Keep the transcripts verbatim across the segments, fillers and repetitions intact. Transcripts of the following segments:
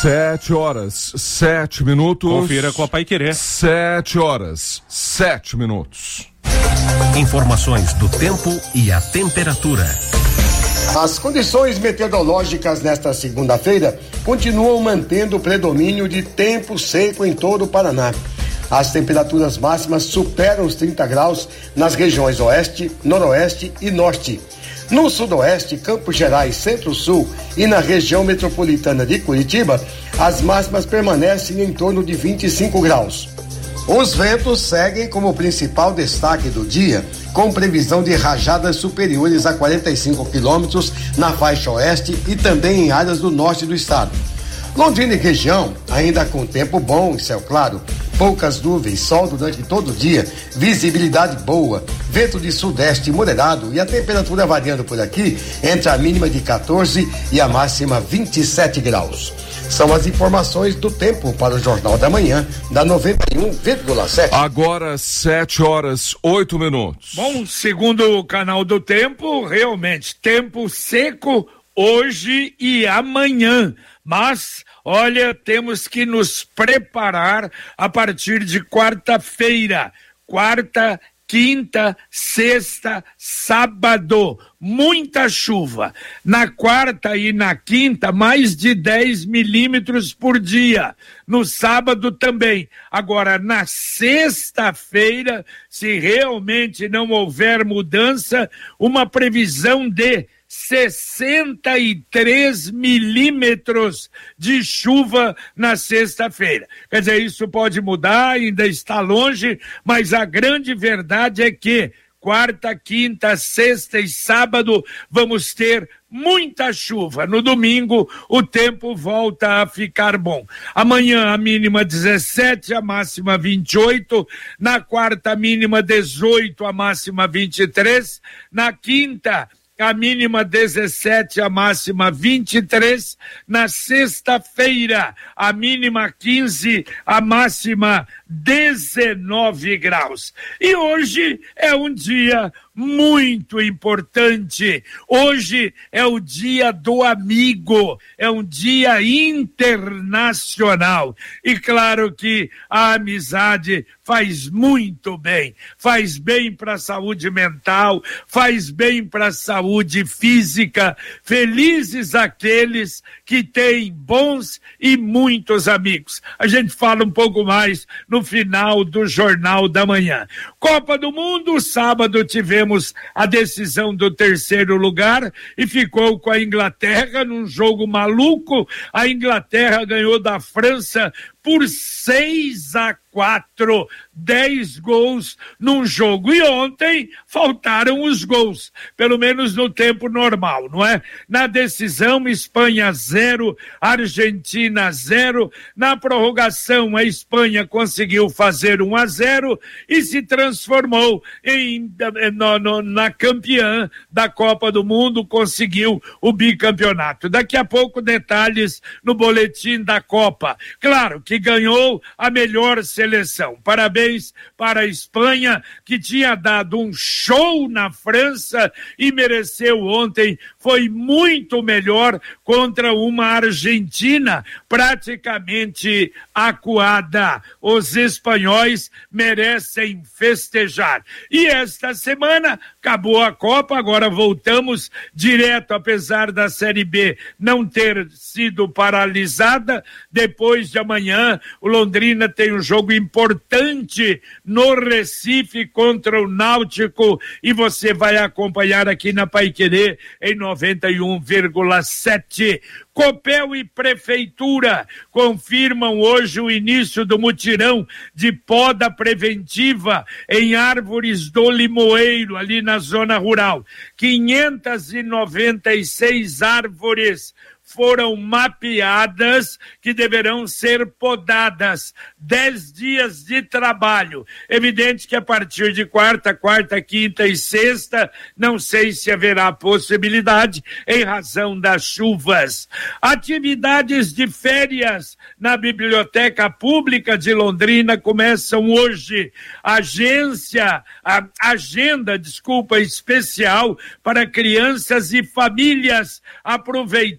Sete horas, sete minutos. Confira com a Paiquerê. Sete horas, sete minutos. Informações do tempo e a temperatura. As condições meteorológicas nesta segunda-feira continuam mantendo o predomínio de tempo seco em todo o Paraná. As temperaturas máximas superam os trinta graus nas regiões oeste, noroeste e norte. No sudoeste, Campos Gerais, Centro-Sul e na região metropolitana de Curitiba, as máximas permanecem em torno de vinte e cinco graus. Os ventos seguem como principal destaque do dia, com previsão de rajadas superiores a quarenta e cinco quilômetros na faixa oeste e também em áreas do norte do estado. Londrina e região, ainda com tempo bom e céu claro, poucas nuvens, sol durante todo o dia, visibilidade boa, vento de sudeste moderado e a temperatura variando por aqui entre a mínima de quatorze e a máxima vinte e sete graus. São as informações do tempo para o Jornal da Manhã, da noventa e um vírgula sete. Agora, sete horas, oito minutos. Bom, segundo o canal do tempo, realmente, tempo seco hoje e amanhã. Mas, olha, temos que nos preparar a partir de quarta-feira. Quarta, quinta, sexta, sábado, muita chuva. Na quarta e na quinta, mais de dez milímetros por dia. No sábado também. Agora, na sexta-feira, se realmente não houver mudança, uma previsão de sessenta e três milímetros de chuva na sexta-feira. Quer dizer, isso pode mudar, ainda está longe, mas a grande verdade é que quarta, quinta, sexta e sábado vamos ter muita chuva. No domingo o tempo volta a ficar bom. Amanhã a mínima dezessete, a máxima vinte e oito, na quarta a mínima dezoito, a máxima vinte e três, na quinta a mínima dezessete, a máxima vinte e três, na sexta-feira a mínima quinze, a máxima dezenove graus. E hoje é um dia muito importante. Hoje é o dia do amigo, é um dia internacional. E claro que a amizade faz muito bem, faz bem para a saúde mental, faz bem para a saúde física. Felizes aqueles que têm bons e muitos amigos. A gente fala um pouco mais no final do Jornal da Manhã. Copa do Mundo, sábado tivemos a decisão do terceiro lugar e ficou com a Inglaterra num jogo maluco. A Inglaterra ganhou da França por seis a quatro, dez gols num jogo. E ontem faltaram os gols, pelo menos no tempo normal, não é? Na decisão, Espanha zero, Argentina zero. Na prorrogação, a Espanha conseguiu fazer um a zero e se transformou em, no, no, na campeã da Copa do Mundo, conseguiu o bicampeonato. Daqui a pouco, detalhes no boletim da Copa. Claro que ganhou a melhor seleção. Parabéns para a Espanha, que tinha dado um show na França e mereceu ontem, foi muito melhor contra uma Argentina praticamente acuada. Os espanhóis merecem festejar. E esta semana acabou a Copa, agora voltamos direto, apesar da Série B não ter sido paralisada. Depois de amanhã, o Londrina tem um jogo importante no Recife contra o Náutico e você vai acompanhar aqui na Paiquerê em noventa e um vírgula sete. Copel e Prefeitura confirmam hoje o início do mutirão de poda preventiva em árvores do Limoeiro, ali na zona rural. quinhentas e noventa e seis árvores foram mapeadas que deverão ser podadas. Dez dias de trabalho. Evidente que a partir de quarta, quarta, quinta e sexta, não sei se haverá possibilidade em razão das chuvas. Atividades de férias na Biblioteca Pública de Londrina começam hoje. Agência, a agenda, desculpa, especial para crianças e famílias aproveitarem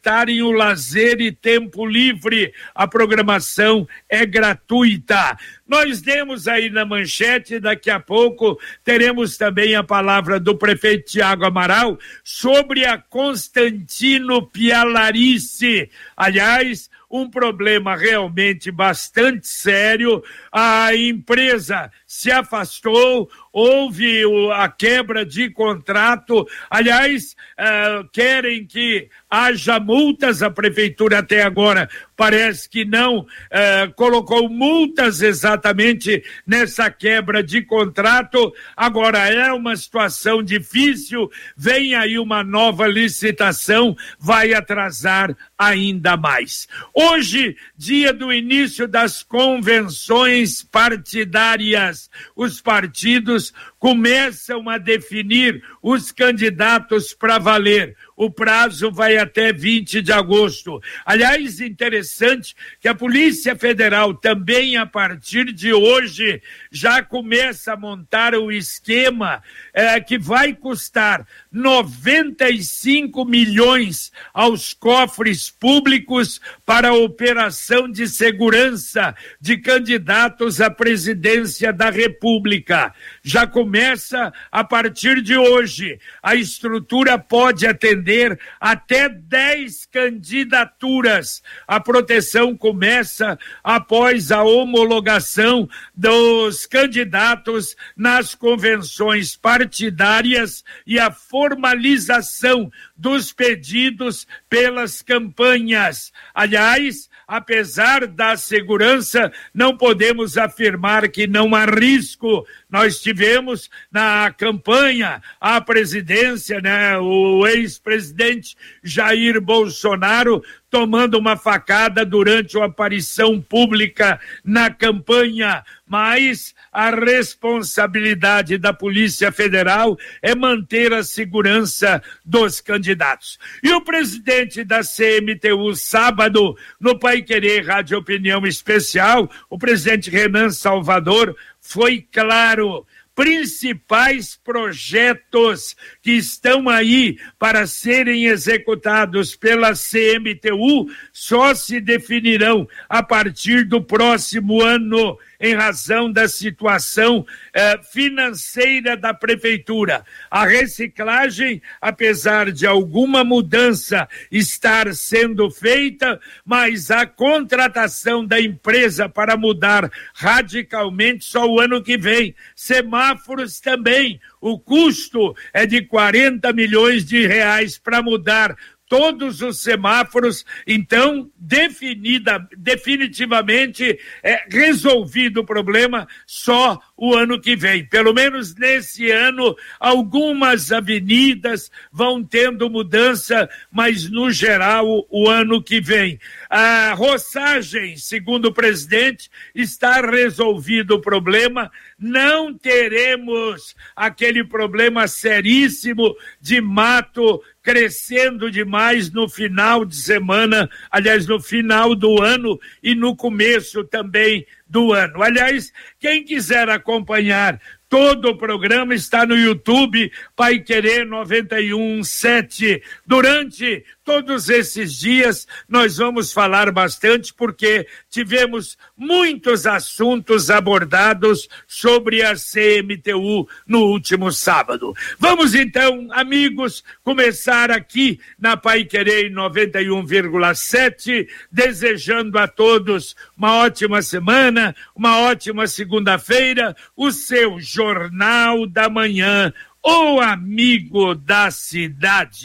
tem o lazer e tempo livre. A programação é gratuita. Nós demos aí na manchete, daqui a pouco teremos também a palavra do prefeito Tiago Amaral sobre a Constantino Pialarice. Aliás, um problema realmente bastante sério. A empresa se afastou, houve a quebra de contrato. Aliás, uh, querem que haja multas. A prefeitura até agora parece que não uh, colocou multas exatamente nessa quebra de contrato. Agora é uma situação difícil, vem aí uma nova licitação, vai atrasar ainda mais. Hoje, dia do início das convenções partidárias, os partidos começam a definir os candidatos para valer. O prazo vai até vinte de agosto. Aliás, interessante que a Polícia Federal também, a partir de hoje, já começa a montar o esquema eh, que vai custar noventa e cinco milhões aos cofres públicos para a operação de segurança de candidatos à presidência da República. Já começa a partir de hoje. A estrutura pode atender até dez candidaturas. A proteção começa após a homologação dos candidatos nas convenções partidárias e a formalização dos pedidos pelas campanhas. Aliás, apesar da segurança, não podemos afirmar que não há risco. Nós tivemos na campanha à presidência, né, o ex-presidente Jair Bolsonaro tomando uma facada durante uma aparição pública na campanha, mas a responsabilidade da Polícia Federal é manter a segurança dos candidatos. E o presidente da C M T U, sábado, no Paiquerê Rádio Opinião Especial, o presidente Renan Salvador, foi claro: principais projetos que estão aí para serem executados pela C M T U só se definirão a partir do próximo ano, em razão da situação eh, financeira da prefeitura. A reciclagem, apesar de alguma mudança estar sendo feita, mas a contratação da empresa para mudar radicalmente só o ano que vem. Semáforos também, o custo é de quarenta milhões de reais para mudar todos os semáforos. Então, definida, definitivamente é resolvido o problema só o ano que vem. Pelo menos nesse ano, algumas avenidas vão tendo mudança, mas no geral, o ano que vem. A roçagem, segundo o presidente, está resolvido o problema. Não teremos aquele problema seríssimo de mato crescendo demais no final de semana, aliás, no final do ano e no começo também do ano. Aliás, quem quiser acompanhar todo o programa está no YouTube, Paiquerê noventa e um ponto sete. Durante todos esses dias nós vamos falar bastante, porque tivemos muitos assuntos abordados sobre a C M T U no último sábado. Vamos então, amigos, começar aqui na Paiquerê noventa e um vírgula sete, desejando a todos uma ótima semana, uma ótima segunda-feira, o seu Jornal da Manhã, o amigo da cidade.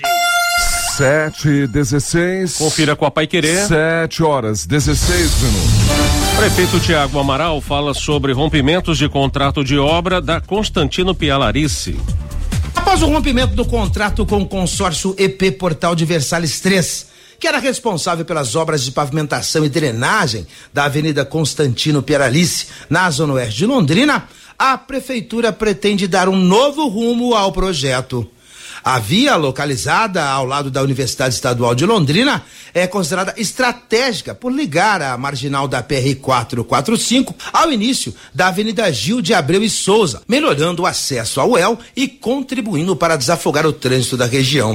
Sete e dezesseis. Confira com a Paiquerê. Sete horas, dezesseis minutos. Prefeito Tiago Amaral fala sobre rompimentos de contrato de obra da Constantino Pialarice. Após o rompimento do contrato com o consórcio E P Portal de Versalhes três, que era responsável pelas obras de pavimentação e drenagem da Avenida Constantino Pialarice, na Zona Oeste de Londrina, a prefeitura pretende dar um novo rumo ao projeto. A via, localizada ao lado da Universidade Estadual de Londrina, é considerada estratégica por ligar a marginal da P R quatrocentos e quarenta e cinco ao início da Avenida Gil de Abreu e Souza, melhorando o acesso ao U E L e contribuindo para desafogar o trânsito da região.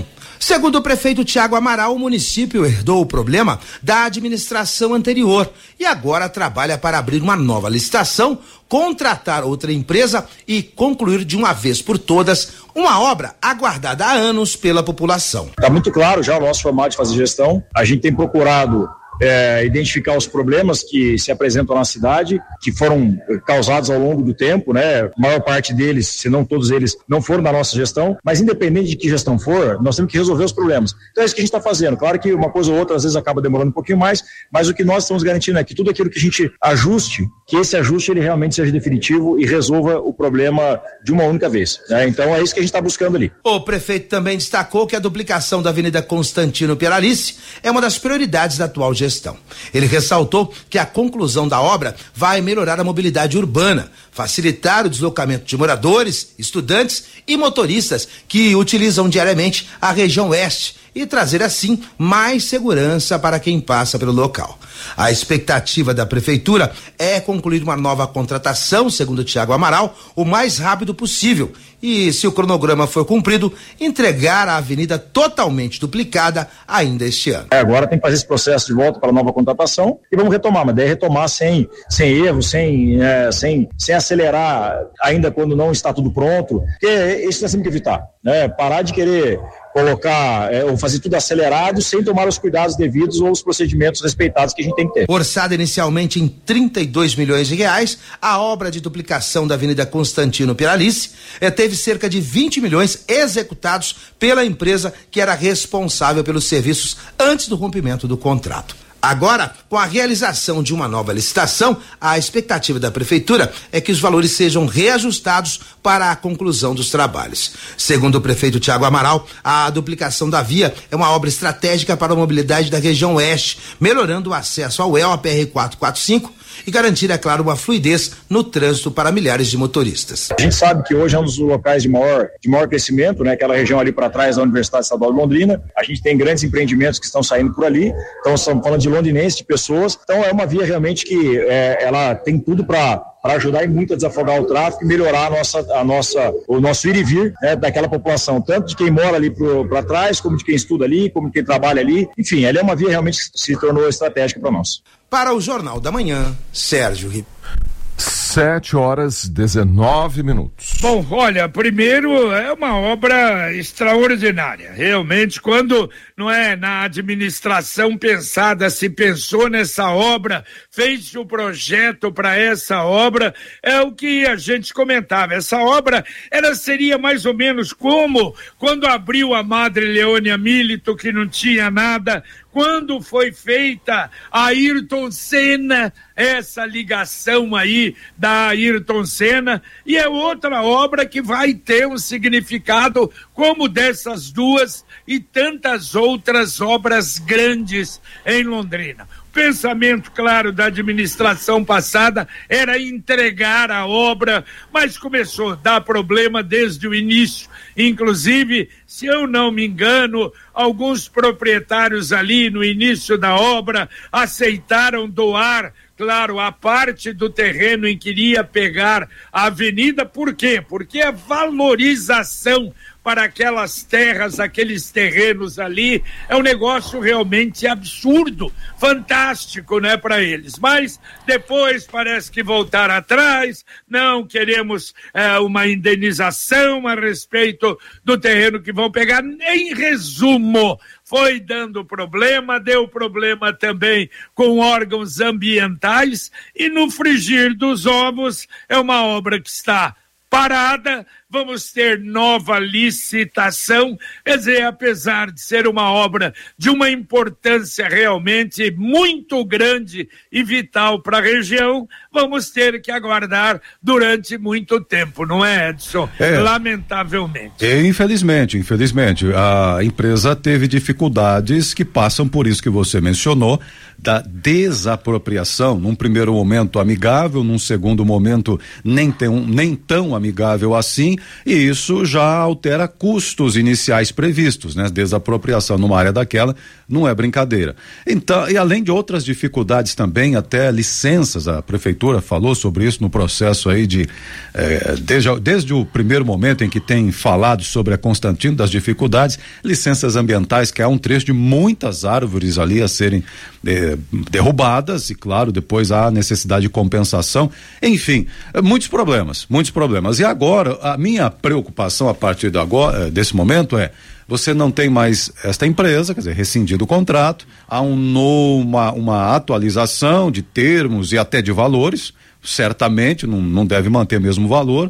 Segundo o prefeito Tiago Amaral, o município herdou o problema da administração anterior e agora trabalha para abrir uma nova licitação, contratar outra empresa e concluir de uma vez por todas uma obra aguardada há anos pela população. Está muito claro já o nosso formato de fazer gestão. A gente tem procurado É, identificar os problemas que se apresentam na cidade, que foram causados ao longo do tempo, né? A maior parte deles, se não todos eles, não foram da nossa gestão, mas independente de que gestão for, nós temos que resolver os problemas. Então é isso que a gente está fazendo. Claro que uma coisa ou outra às vezes acaba demorando um pouquinho mais, mas o que nós estamos garantindo é que tudo aquilo que a gente ajuste, que esse ajuste ele realmente seja definitivo e resolva o problema de uma única vez, né? Então é isso que a gente está buscando ali. O prefeito também destacou que a duplicação da Avenida Constantino Pieralice é uma das prioridades da atual gestão. Ele ressaltou que a conclusão da obra vai melhorar a mobilidade urbana, facilitar o deslocamento de moradores, estudantes e motoristas que utilizam diariamente a região oeste e trazer assim mais segurança para quem passa pelo local. A expectativa da prefeitura é concluir uma nova contratação, segundo Tiago Amaral, o mais rápido possível e, se o cronograma for cumprido, entregar a avenida totalmente duplicada ainda este ano. É, agora tem que fazer esse processo de volta para a nova contratação e vamos retomar, mas daí retomar sem, sem erro, sem, é, sem, sem acelerar ainda quando não está tudo pronto, porque isso nós temos que evitar, né? Parar de querer colocar é, ou fazer tudo acelerado sem tomar os cuidados devidos ou os procedimentos respeitados que a gente tem que ter. Orçada inicialmente em trinta e dois milhões de reais, a obra de duplicação da Avenida Constantino Pieralice eh, teve cerca de vinte milhões executados pela empresa que era responsável pelos serviços antes do rompimento do contrato. Agora, com a realização de uma nova licitação, a expectativa da prefeitura é que os valores sejam reajustados para a conclusão dos trabalhos. Segundo o prefeito Tiago Amaral, a duplicação da via é uma obra estratégica para a mobilidade da região oeste, melhorando o acesso ao E L, a P R quatrocentos e quarenta e cinco e garantir, é claro, uma fluidez no trânsito para milhares de motoristas. A gente sabe que hoje é um dos locais de maior, de maior crescimento, né? Aquela região ali para trás da Universidade Estadual de Londrina. A gente tem grandes empreendimentos que estão saindo por ali. Então, estamos falando de londinenses, de pessoas. Então, é uma via realmente que é, ela tem tudo para para ajudar e muito a desafogar o tráfego e melhorar a nossa, a nossa, o nosso ir e vir, né, daquela população, tanto de quem mora ali para trás, como de quem estuda ali, como de quem trabalha ali. Enfim, ela é uma via realmente que se tornou estratégica para nós. Para o Jornal da Manhã, Sérgio Ribeiro. Sete horas, dezenove minutos. Bom, olha, primeiro é uma obra extraordinária, realmente, quando não é na administração pensada, se pensou nessa obra, fez o projeto para essa obra, é o que a gente comentava, essa obra, ela seria mais ou menos como quando abriu a Madre Leônia Milito, que não tinha nada, quando foi feita a Ayrton Senna, essa ligação aí da Ayrton Senna, e é outra obra que vai ter um significado como dessas duas e tantas outras obras grandes em Londrina. O pensamento, claro, da administração passada era entregar a obra, mas começou a dar problema desde o início. Inclusive, se eu não me engano, alguns proprietários ali no início da obra aceitaram doar, claro, a parte do terreno em que iria pegar a avenida. Por quê? Porque a valorização para aquelas terras, aqueles terrenos ali, é um negócio realmente absurdo, fantástico, né, para eles. Mas depois parece que voltaram atrás, não queremos é, uma indenização a respeito do terreno que vão pegar. Em resumo, foi dando problema, deu problema também com órgãos ambientais e no frigir dos ovos é uma obra que está parada. Vamos ter nova licitação, quer dizer, apesar de ser uma obra de uma importância realmente muito grande e vital para a região, vamos ter que aguardar durante muito tempo, não é, Edson? É. Lamentavelmente. E, infelizmente, infelizmente, a empresa teve dificuldades que passam por isso que você mencionou, da desapropriação, num primeiro momento amigável, num segundo momento nem tão, nem tão amigável assim, e isso já altera custos iniciais previstos, né? Desapropriação numa área daquela não é brincadeira. Então, e além de outras dificuldades também, até licenças, a prefeitura falou sobre isso no processo aí de, eh, desde, desde o primeiro momento em que tem falado sobre a Constantino, das dificuldades, licenças ambientais, que há um trecho de muitas árvores ali a serem eh, derrubadas, e claro, depois há necessidade de compensação, enfim, muitos problemas, muitos problemas. E agora, a minha preocupação a partir de agora, desse momento é, você não tem mais esta empresa, quer dizer, rescindido o contrato, há um no, uma, uma atualização de termos e até de valores, certamente não, não deve manter o mesmo valor,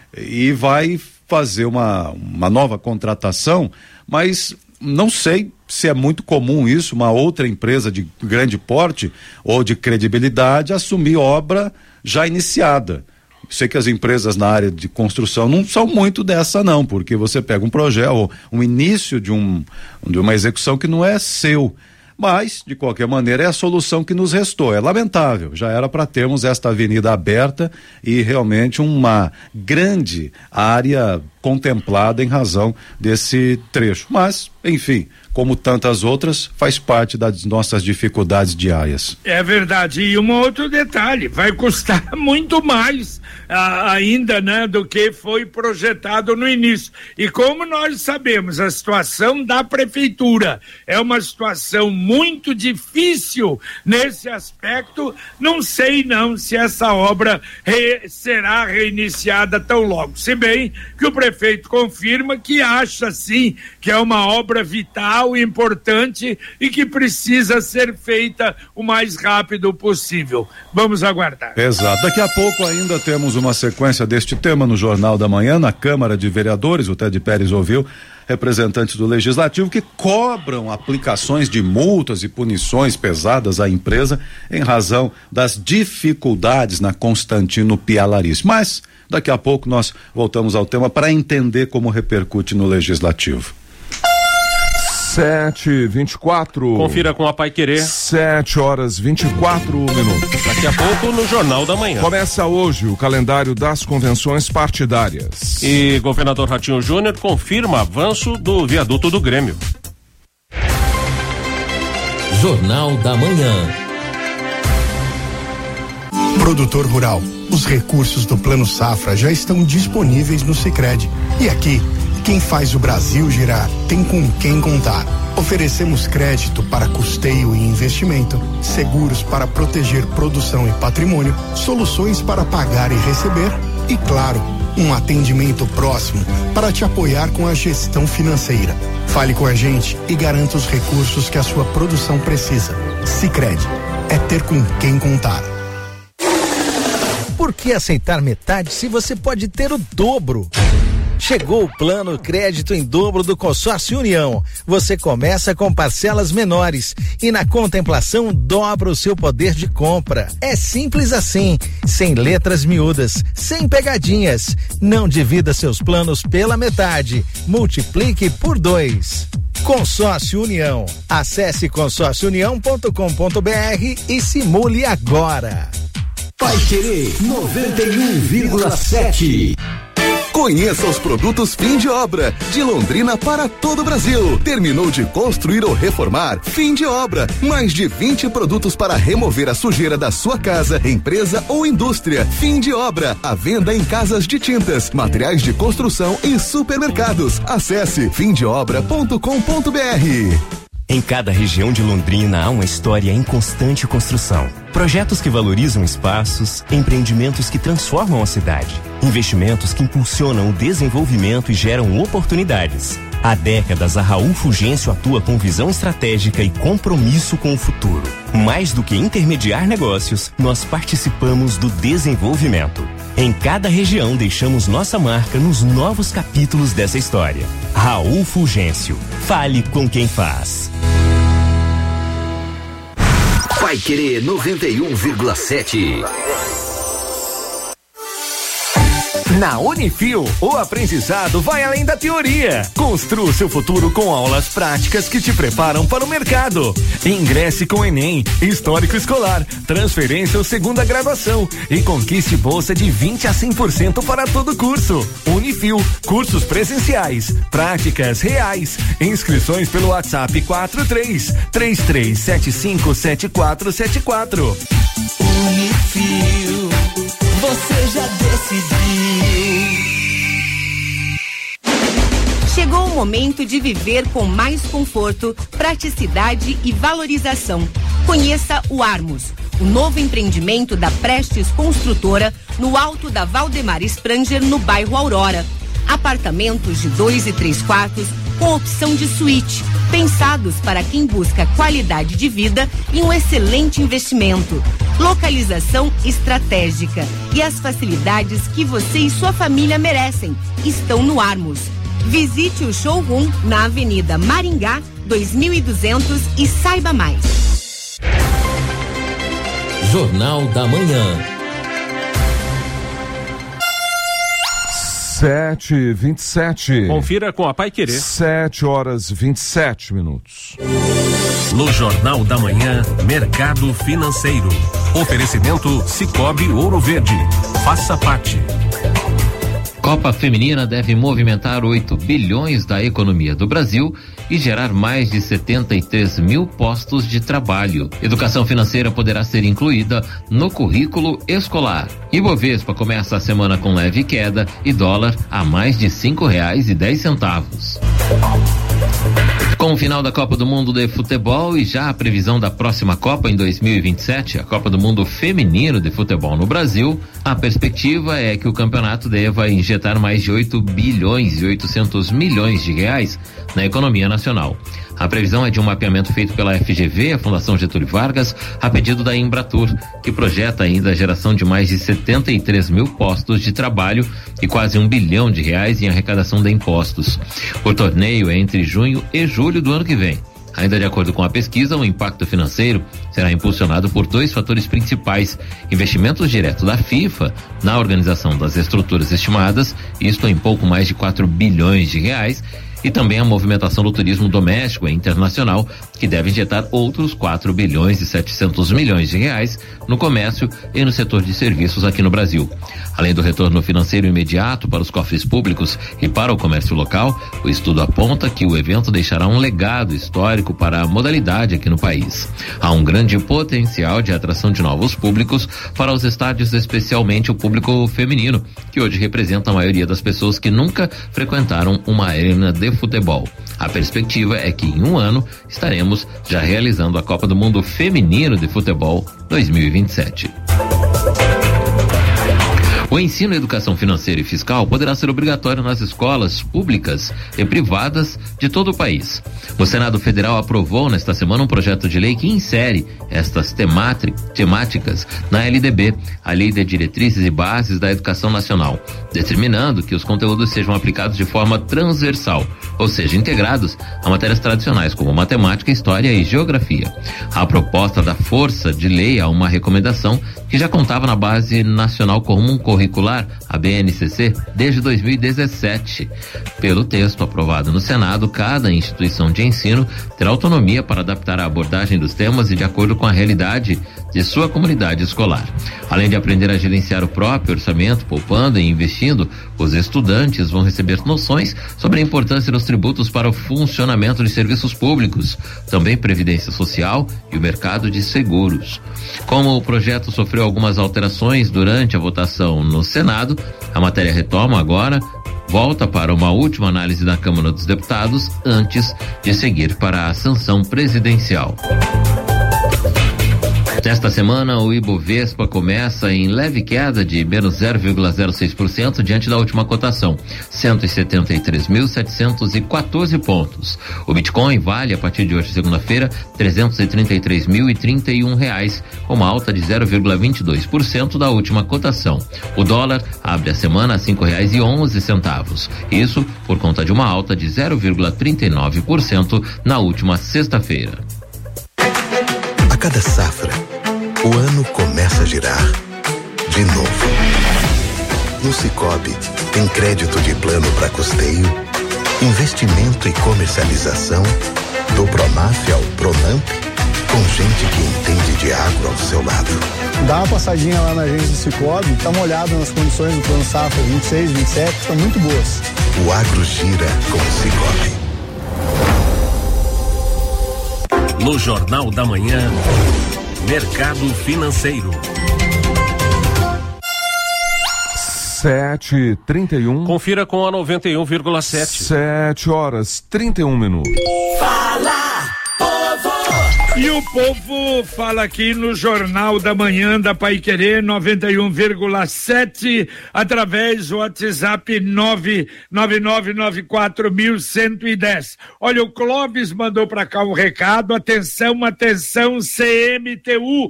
e vai fazer uma, uma nova contratação, mas não sei se é muito comum isso, uma outra empresa de grande porte ou de credibilidade assumir obra já iniciada. Sei que as empresas na área de construção não são muito dessa não, porque você pega um projeto, um início de, um, de uma execução que não é seu, mas de qualquer maneira é a solução que nos restou. É lamentável, já era para termos esta avenida aberta e realmente uma grande área contemplada em razão desse trecho, mas enfim, como tantas outras, faz parte das nossas dificuldades diárias. É verdade, e um outro detalhe, vai custar muito mais ah, ainda, né, do que foi projetado no início, e como nós sabemos, a situação da prefeitura é uma situação muito difícil nesse aspecto, não sei não se essa obra re, será reiniciada tão logo, se bem que o prefeito confirma que acha sim que é uma obra vital, importante e que precisa ser feita o mais rápido possível. Vamos aguardar. Exato. Daqui a pouco ainda temos uma sequência deste tema no Jornal da Manhã, na Câmara de Vereadores. O Ted Pérez ouviu representantes do Legislativo que cobram aplicações de multas e punições pesadas à empresa em razão das dificuldades na Constantino Pialarice. Mas daqui a pouco nós voltamos ao tema para entender como repercute no Legislativo. Sete e vinte e quatro. Confira com a Paiquerê. Sete horas vinte e quatro minutos. Daqui a pouco no Jornal da Manhã. Começa hoje o calendário das convenções partidárias. E governador Ratinho Júnior confirma avanço do viaduto do Grêmio. Jornal da Manhã. Produtor rural, os recursos do Plano Safra já estão disponíveis no Sicredi. E aqui, quem faz o Brasil girar tem com quem contar. Oferecemos crédito para custeio e investimento, seguros para proteger produção e patrimônio, soluções para pagar e receber e, claro, um atendimento próximo para te apoiar com a gestão financeira. Fale com a gente e garanta os recursos que a sua produção precisa. Sicredi, é ter com quem contar. Por que aceitar metade se você pode ter o dobro? Chegou o plano crédito em dobro do Consórcio União. Você começa com parcelas menores e na contemplação dobra o seu poder de compra. É simples assim, sem letras miúdas, sem pegadinhas. Não divida seus planos pela metade, multiplique por dois. Consórcio União. Acesse consórcio união ponto com ponto br e simule agora. Paiquerê noventa e um vírgula sete. Conheça os produtos fim de obra, de Londrina para todo o Brasil. Terminou de construir ou reformar? Fim de obra. Mais de vinte produtos para remover a sujeira da sua casa, empresa ou indústria. Fim de obra. A venda em casas de tintas, materiais de construção e supermercados. Acesse fim de obra ponto com ponto br. Em cada região de Londrina há uma história em constante construção. Projetos que valorizam espaços, empreendimentos que transformam a cidade, investimentos que impulsionam o desenvolvimento e geram oportunidades. Há décadas, a Raul Fulgêncio atua com visão estratégica e compromisso com o futuro. Mais do que intermediar negócios, nós participamos do desenvolvimento. Em cada região, deixamos nossa marca nos novos capítulos dessa história. Raul Fulgêncio. Fale com quem faz. Paiquerê noventa e um vírgula sete. Na Unifil, o aprendizado vai além da teoria. Construa seu futuro com aulas práticas que te preparam para o mercado. Ingresse com Enem, Histórico Escolar, Transferência ou Segunda Graduação e conquiste bolsa de vinte a cem por cento para todo curso. Unifil, cursos presenciais, práticas reais. Inscrições pelo WhatsApp quatro três três três sete cinco sete quatro sete quatro. Unifil, você já decidiu. Chegou o momento de viver com mais conforto, praticidade e valorização. Conheça o Armos, o novo empreendimento da Prestes Construtora no alto da Valdemar Spranger, no bairro Aurora. Apartamentos de dois e três quartos com opção de suíte, pensados para quem busca qualidade de vida e um excelente investimento. Localização estratégica e as facilidades que você e sua família merecem estão no Armos. Visite o showroom na Avenida Maringá dois mil e duzentos e saiba mais. Jornal da Manhã. Sete e vinte e sete. Confira com a Paiquerê. Sete horas e vinte e sete minutos. No Jornal da Manhã, Mercado Financeiro. Oferecimento Cicobi Ouro Verde. Faça parte. Copa Feminina deve movimentar oito bilhões da economia do Brasil e gerar mais de setenta e três mil postos de trabalho. Educação financeira poderá ser incluída no currículo escolar. Ibovespa começa a semana com leve queda e dólar a mais de cinco reais e dez centavos. Com o final da Copa do Mundo de Futebol e já a previsão da próxima Copa em dois mil e vinte e sete, a Copa do Mundo Feminino de Futebol no Brasil, a perspectiva é que o campeonato deva injetar mais de oito bilhões e oitocentos milhões de reais na economia nacional. A previsão é de um mapeamento feito pela F G V, a Fundação Getúlio Vargas, a pedido da Embratur, que projeta ainda a geração de mais de setenta e três mil postos de trabalho e quase um bilhão de reais em arrecadação de impostos. O torneio é entre junho e julho do ano que vem. Ainda de acordo com a pesquisa, o impacto financeiro será impulsionado por dois fatores principais: investimentos diretos da FIFA na organização das estruturas estimadas, isto em pouco mais de quatro bilhões de reais, e também a movimentação do turismo doméstico e internacional, que deve injetar outros quatro bilhões e setecentos milhões de reais no comércio e no setor de serviços aqui no Brasil. Além do retorno financeiro imediato para os cofres públicos e para o comércio local, o estudo aponta que o evento deixará um legado histórico para a modalidade aqui no país. Há um grande potencial de atração de novos públicos para os estádios, especialmente o público feminino, que hoje representa a maioria das pessoas que nunca frequentaram uma arena de futebol. A perspectiva é que em um ano estaremos já realizando a Copa do Mundo Feminino de Futebol dois mil e vinte e sete. O ensino, educação financeira e fiscal poderá ser obrigatório nas escolas públicas e privadas de todo o país. O Senado Federal aprovou nesta semana um projeto de lei que insere estas temáticas na L D B, a Lei de Diretrizes e Bases da Educação Nacional, determinando que os conteúdos sejam aplicados de forma transversal, ou seja, integrados a matérias tradicionais como matemática, história e geografia. A proposta dá força de lei a uma recomendação que já contava na Base Nacional Comum Curricular, a B N C C, desde dois mil e dezessete. Pelo texto aprovado no Senado, cada instituição de ensino terá autonomia para adaptar a abordagem dos temas e de acordo com a realidade de sua comunidade escolar. Além de aprender a gerenciar o próprio orçamento, poupando e investindo, os estudantes vão receber noções sobre a importância dos tributos para o funcionamento de serviços públicos, também previdência social e o mercado de seguros. Como o projeto sofreu algumas alterações durante a votação no Senado, a matéria retoma agora, volta para uma última análise da Câmara dos Deputados antes de seguir para a sanção presidencial. Nesta semana, o Ibovespa começa em leve queda de menos zero vírgula zero seis por cento diante da última cotação, cento e setenta e três mil setecentos e quatorze pontos. O Bitcoin vale, a partir de hoje, segunda-feira, trezentos e trinta e três mil e trinta e um reais, com uma alta de zero vírgula vinte e dois por cento da última cotação. O dólar abre a semana a cinco reais e onze centavos. Isso por conta de uma alta de zero vírgula trinta e nove por cento na última sexta-feira. A cada safra, o ano começa a girar de novo. No Cicobi tem crédito de plano para custeio, investimento e comercialização, do Pronaf ao Pronamp, com gente que entende de agro ao seu lado. Dá uma passadinha lá na agência do Cicobi, dá uma olhada nas condições do plano safra vinte e seis, vinte e sete, estão muito boas. O agro gira com o Cicobi. No Jornal da Manhã, Mercado Financeiro. Sete e trinta e um. Confira com a noventa e um vírgula sete. Sete horas, trinta e um minutos. Fala, povo! E o povo fala aqui no Jornal da Manhã da Paiquerê noventa e um vírgula sete, através do WhatsApp nove nove nove nove quatro um zero um zero. Olha, o Clóvis mandou para cá um recado. Atenção, atenção, C M T U,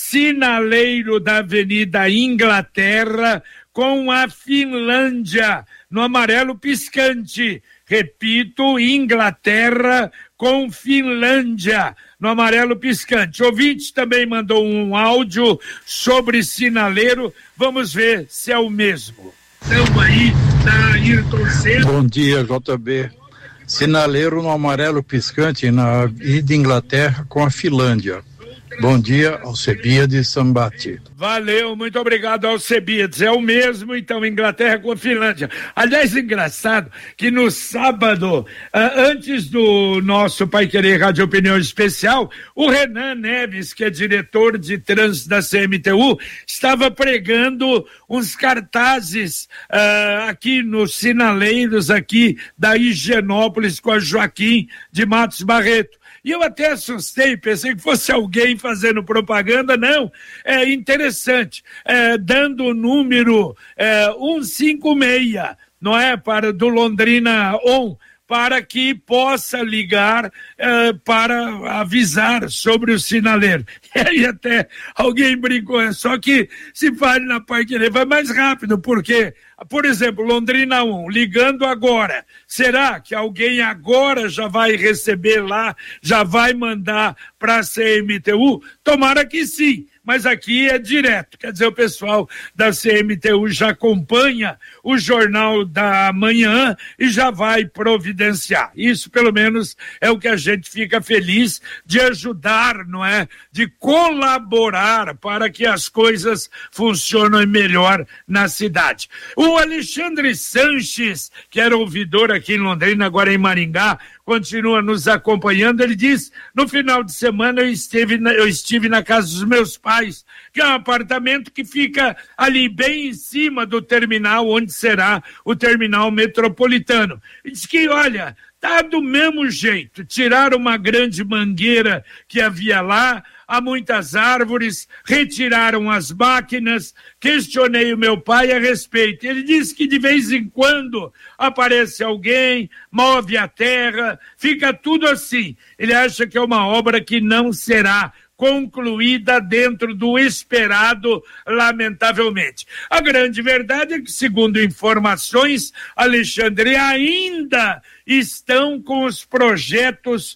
sinaleiro da Avenida Inglaterra com a Finlândia, no amarelo piscante. Repito, Inglaterra com Finlândia, no amarelo piscante. O ouvinte também mandou um áudio sobre sinaleiro. Vamos ver se é o mesmo. Estamos aí, tá Ayrton Senna. Bom dia, J B. Sinaleiro no amarelo piscante na ida Inglaterra com a Finlândia. Bom dia, Alcebiades Sambati. Valeu, muito obrigado, Alcebiades. É o mesmo, então, Inglaterra com a Finlândia. Aliás, engraçado que no sábado, uh, antes do nosso Paiquerê Rádio Opinião Especial, o Renan Neves, que é diretor de trânsito da C M T U, estava pregando uns cartazes uh, aqui nos sinaleiros aqui da Higienópolis com a Joaquim de Matos Barreto. E eu até assustei, pensei que fosse alguém fazendo propaganda. Não, é interessante, é, dando o número é, cento e cinquenta e seis, não é, para do Londrina On, para que possa ligar eh, para avisar sobre o sinaleiro. E aí até alguém brincou, é só que se fale na Paiquerê, vai mais rápido, porque, por exemplo, Londrina um, ligando agora, será que alguém agora já vai receber lá, já vai mandar para a C M T U? Tomara que sim. Mas aqui é direto, quer dizer, o pessoal da C M T U já acompanha o Jornal da Manhã e já vai providenciar. Isso, pelo menos, é o que a gente fica feliz de ajudar, não é? De colaborar para que as coisas funcionem melhor na cidade. O Alexandre Sanches, que era ouvidor aqui em Londrina, agora em Maringá, continua nos acompanhando. Ele diz: no final de semana eu estive na, eu estive na casa dos meus pais, que é um apartamento que fica ali bem em cima do terminal, onde será o terminal metropolitano. Ele diz que, olha, tá do mesmo jeito, tiraram uma grande mangueira que havia lá, há muitas árvores, retiraram as máquinas. Questionei o meu pai a respeito. Ele disse que de vez em quando aparece alguém, move a terra, fica tudo assim. Ele acha que é uma obra que não será concluída dentro do esperado, lamentavelmente. A grande verdade é que, segundo informações, Alexandre, ainda estão com os projetos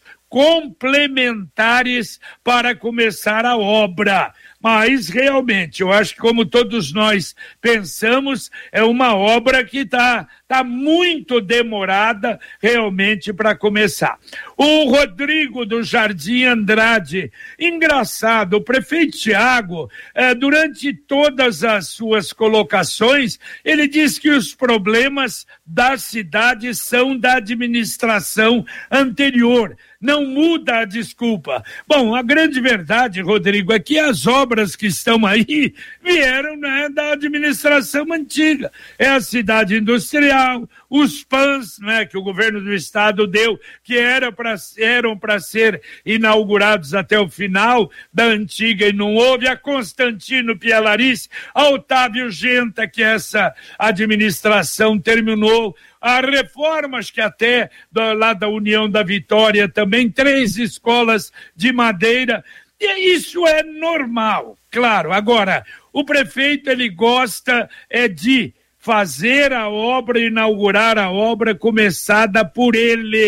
complementares para começar a obra. Mas, realmente, eu acho que, como todos nós pensamos, é uma obra que está tá muito demorada, realmente, para começar. O Rodrigo do Jardim Andrade, engraçado, o prefeito Thiago, eh, durante todas as suas colocações, ele diz que os problemas da cidade são da administração anterior. Não muda a desculpa. Bom, a grande verdade, Rodrigo, é que as obras que estão aí vieram, né, da administração antiga. É a cidade industrial, os P A Ns, né, que o governo do estado deu, que era pra, eram para ser inaugurados até o final da antiga e não houve, a Constantino Pialarice, a Otávio Genta, que essa administração terminou, as reformas que até do, lá da União da Vitória também, três escolas de madeira, e isso é normal, claro. Agora, o prefeito, ele gosta é de fazer a obra, inaugurar a obra começada por ele,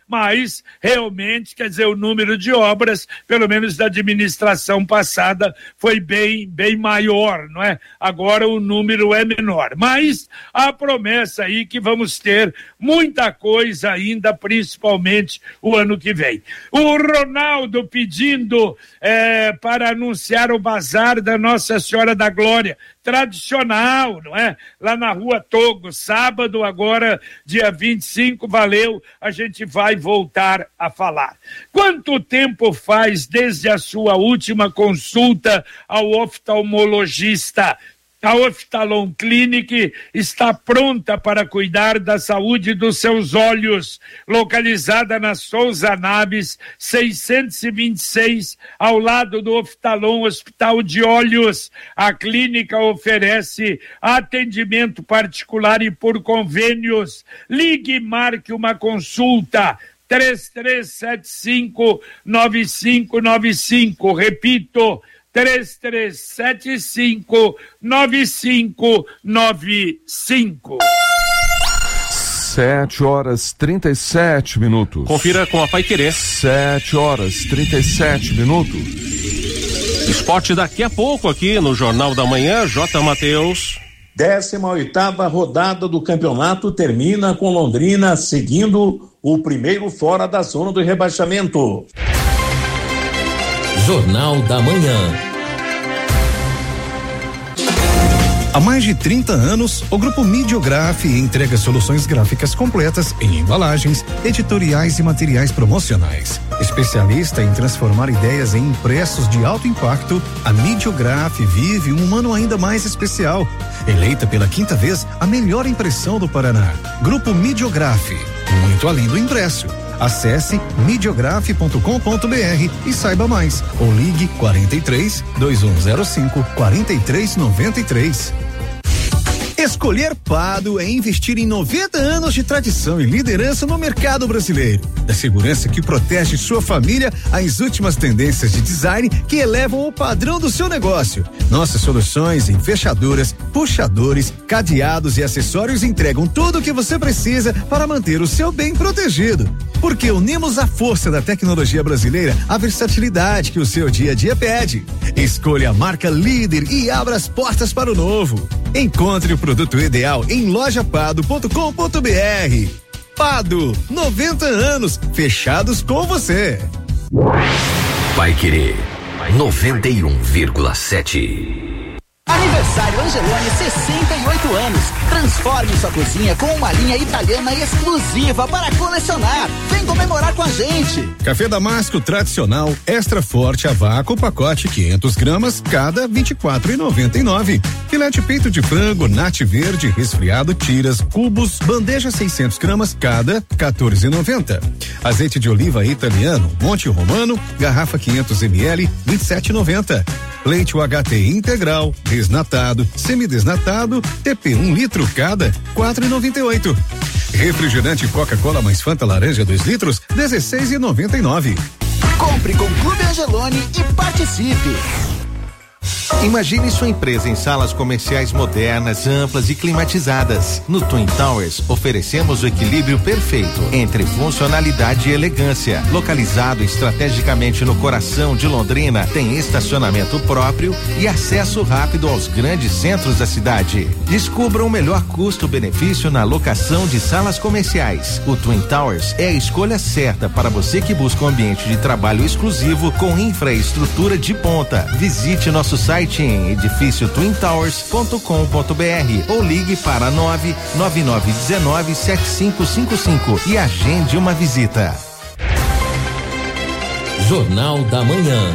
mas realmente, quer dizer, o número de obras, pelo menos da administração passada, foi bem, bem maior, não é? Agora o número é menor, mas a promessa aí que vamos ter muita coisa ainda, principalmente o ano que vem. O Ronaldo pedindo é, para anunciar o bazar da Nossa Senhora da Glória, tradicional, não é? Lá na Rua Togo, sábado agora, dia vinte e cinco, valeu, a gente vai voltar a falar. Quanto tempo faz desde a sua última consulta ao oftalmologista? A Oftalon Clinic está pronta para cuidar da saúde dos seus olhos, localizada na Souza Naves seiscentos e vinte e seis, ao lado do Oftalon Hospital de Olhos. A clínica oferece atendimento particular e por convênios. Ligue e marque uma consulta. três três sete cinco, nove cinco nove cinco, repito, três três sete cinco, nove cinco nove cinco. Sete horas trinta e sete minutos. Confira com a Paiquerê. Sete horas trinta e sete minutos. Esporte daqui a pouco aqui no Jornal da Manhã, J. Mateus. décima oitava rodada do campeonato termina com Londrina seguindo o primeiro fora da zona do rebaixamento. Jornal da Manhã. Há mais de trinta anos, o Grupo Midiograf entrega soluções gráficas completas em embalagens, editoriais e materiais promocionais. Especialista em transformar ideias em impressos de alto impacto, a Midiograf vive um ano ainda mais especial. Eleita pela quinta vez a melhor impressão do Paraná. Grupo Midiograf, muito além do impresso. Acesse midiograf ponto com ponto br e saiba mais. Ou ligue quarenta e três, dois um zero cinco, quarenta e três noventa e três. Escolher Pado é investir em noventa anos de tradição e liderança no mercado brasileiro. Da segurança que protege sua família às últimas tendências de design que elevam o padrão do seu negócio. Nossas soluções em fechaduras, puxadores, cadeados e acessórios entregam tudo o que você precisa para manter o seu bem protegido. Porque unimos a força da tecnologia brasileira à versatilidade que o seu dia a dia pede. Escolha a marca líder e abra as portas para o novo. Encontre o produto ideal em loja pado ponto com ponto br. Pado, noventa anos, fechados com você. Paiquerê, noventa e um vírgula sete. Aniversário Angeloni, sessenta e oito anos. Transforme sua cozinha com uma linha italiana exclusiva para colecionar. Vem comemorar com a gente. Café Damasco tradicional, extra forte a vácuo, pacote quinhentas gramas, cada vinte e quatro reais e noventa e nove centavos. Filete peito de frango, nate verde, resfriado, tiras, cubos, bandeja seiscentas gramas, cada quatorze reais e noventa centavos. Azeite de oliva italiano, Monte Romano, garrafa quinhentos mililitros, vinte e sete reais e noventa centavos. Leite U H T integral, desnatado, semidesnatado, T P um litro cada, quatro reais e noventa e oito centavos. Refrigerante Coca-Cola mais Fanta laranja dois litros, dezesseis reais e noventa e nove centavos. Compre com Clube Angeloni e participe. Imagine sua empresa em salas comerciais modernas, amplas e climatizadas. No Twin Towers, oferecemos o equilíbrio perfeito entre funcionalidade e elegância. Localizado estrategicamente no coração de Londrina, tem estacionamento próprio e acesso rápido aos grandes centros da cidade. Descubra o melhor custo-benefício na locação de salas comerciais. O Twin Towers é a escolha certa para você que busca um ambiente de trabalho exclusivo com infraestrutura de ponta. Visite nosso site em edifício twin towers ponto com ponto br ou ligue para nove nove nove um nove sete cinco cinco cinco e agende uma visita. Jornal da Manhã.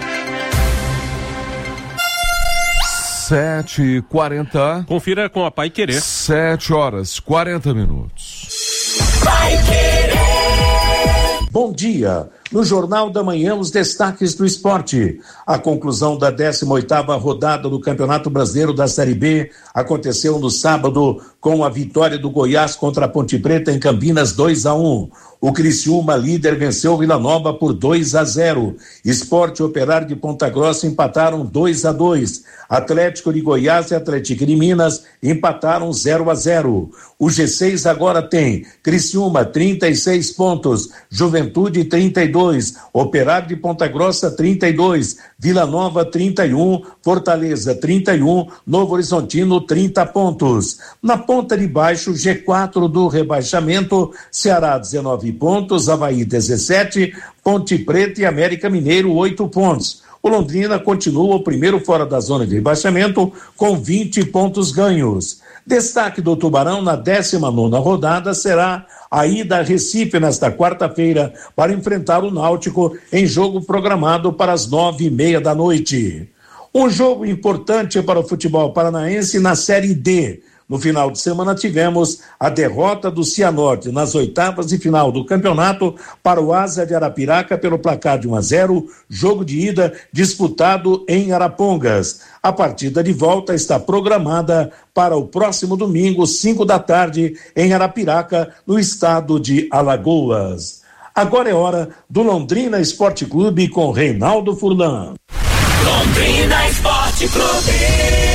Sete e quarenta. Confira com a Paiquerê. Sete horas, quarenta minutos. Bom dia. No Jornal da Manhã, os destaques do esporte. A conclusão da décima oitava rodada do Campeonato Brasileiro da Série B aconteceu no sábado com a vitória do Goiás contra a Ponte Preta em Campinas dois a um. O Criciúma, líder, venceu o Vila Nova por dois a zero. Sport e Operário de Ponta Grossa empataram dois a dois. Atlético de Goiás e Atlético de Minas empataram zero a zero. O G seis agora tem Criciúma trinta e seis pontos, Juventude trinta e dois, Operário de Ponta Grossa trinta e dois, Vila Nova trinta e um, Fortaleza trinta e um, Novo Horizontino trinta pontos. Na ponta de baixo, G quatro do rebaixamento, Ceará dezenove pontos, Avaí dezessete, Ponte Preta e América Mineiro oito pontos. O Londrina continua o primeiro fora da zona de rebaixamento com vinte pontos ganhos. Destaque do Tubarão na décima nona rodada será a ida a Recife nesta quarta-feira para enfrentar o Náutico em jogo programado para as nove e meia da noite. Um jogo importante para o futebol paranaense na Série D. No final de semana tivemos a derrota do Cianorte nas oitavas de final do campeonato para o Asa de Arapiraca pelo placar de um a zero, jogo de ida disputado em Arapongas. A partida de volta está programada para o próximo domingo, cinco da tarde, em Arapiraca, no estado de Alagoas. Agora é hora do Londrina Esporte Clube com Reinaldo Furlan. Londrina Esporte Clube.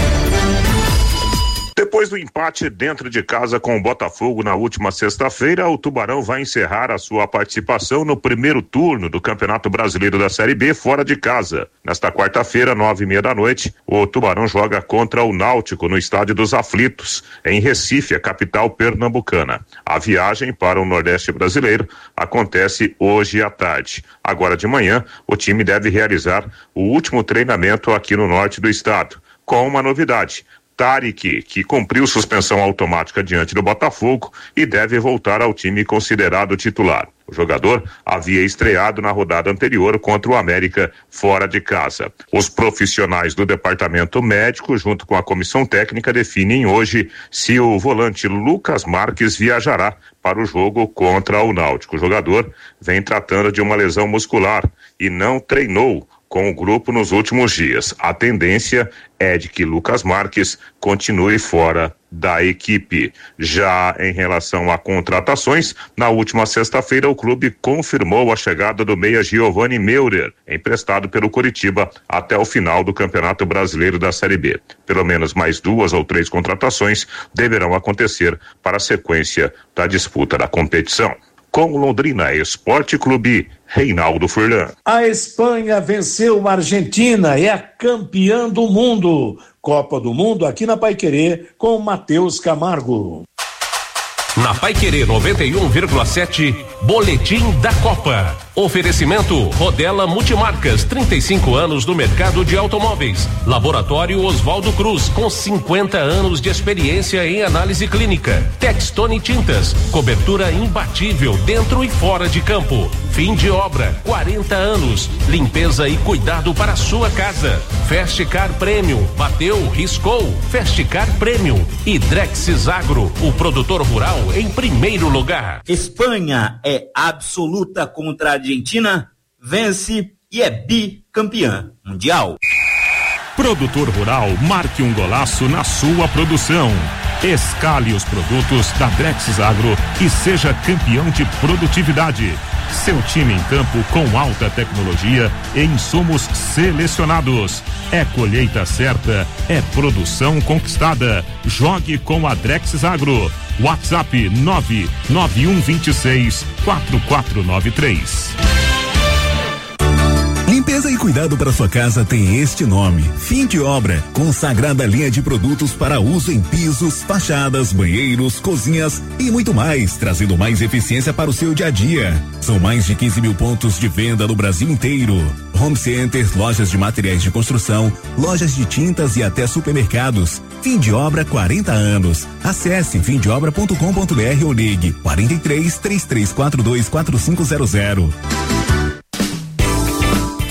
Depois do empate dentro de casa com o Botafogo na última sexta-feira, o Tubarão vai encerrar a sua participação no primeiro turno do Campeonato Brasileiro da Série B fora de casa. Nesta quarta-feira, nove e meia da noite, o Tubarão joga contra o Náutico no Estádio dos Aflitos, em Recife, a capital pernambucana. A viagem para o Nordeste brasileiro acontece hoje à tarde. Agora de manhã, o time deve realizar o último treinamento aqui no norte do estado, com uma novidade. Tariq, que cumpriu suspensão automática diante do Botafogo e deve voltar ao time considerado titular. O jogador havia estreado na rodada anterior contra o América fora de casa. Os profissionais do departamento médico, junto com a comissão técnica, definem hoje se o volante Lucas Marques viajará para o jogo contra o Náutico. O jogador vem tratando de uma lesão muscular e não treinou com o grupo nos últimos dias. A tendência é de que Lucas Marques continue fora da equipe. Já em relação a contratações, na última sexta-feira o clube confirmou a chegada do meia Giovanni Meurer, emprestado pelo Coritiba até o final do Campeonato Brasileiro da Série B. Pelo menos mais duas ou três contratações deverão acontecer para a sequência da disputa da competição. Com o Londrina Esporte Clube, Reinaldo Furlan. A Espanha venceu a Argentina, é a campeã do mundo. Copa do Mundo aqui na Paiquerê com Matheus Camargo. Na Paiquerê noventa e um vírgula sete, Boletim da Copa. Oferecimento Rodela Multimarcas, trinta e cinco anos no mercado de automóveis. Laboratório Oswaldo Cruz, com cinquenta anos de experiência em análise clínica. Textone Tintas, cobertura imbatível dentro e fora de campo. Fim de obra, quarenta anos. Limpeza e cuidado para a sua casa. Festcar Premium, bateu, riscou. Festcar Premium. E Drexis Agro, o produtor rural em primeiro lugar. Espanha é absoluta contra a Argentina, vence e é bicampeã mundial. Produtor rural, marque um golaço na sua produção. Escale os produtos da Drexis Agro e seja campeão de produtividade. Seu time em campo com alta tecnologia e insumos selecionados. É colheita certa, é produção conquistada. Jogue com a Drexis Agro. WhatsApp nove nove um dois seis quatro quatro nove três. Limpeza e cuidado para sua casa tem este nome: Fim de Obra, consagrada linha de produtos para uso em pisos, fachadas, banheiros, cozinhas e muito mais, trazendo mais eficiência para o seu dia a dia. São mais de quinze mil pontos de venda no Brasil inteiro. Home centers, lojas de materiais de construção, lojas de tintas e até supermercados. Fim de Obra, quarenta anos. Acesse fim de obra ponto com ponto br ou ligue quarenta e três, três três quatro dois, quatro cinco zero zero.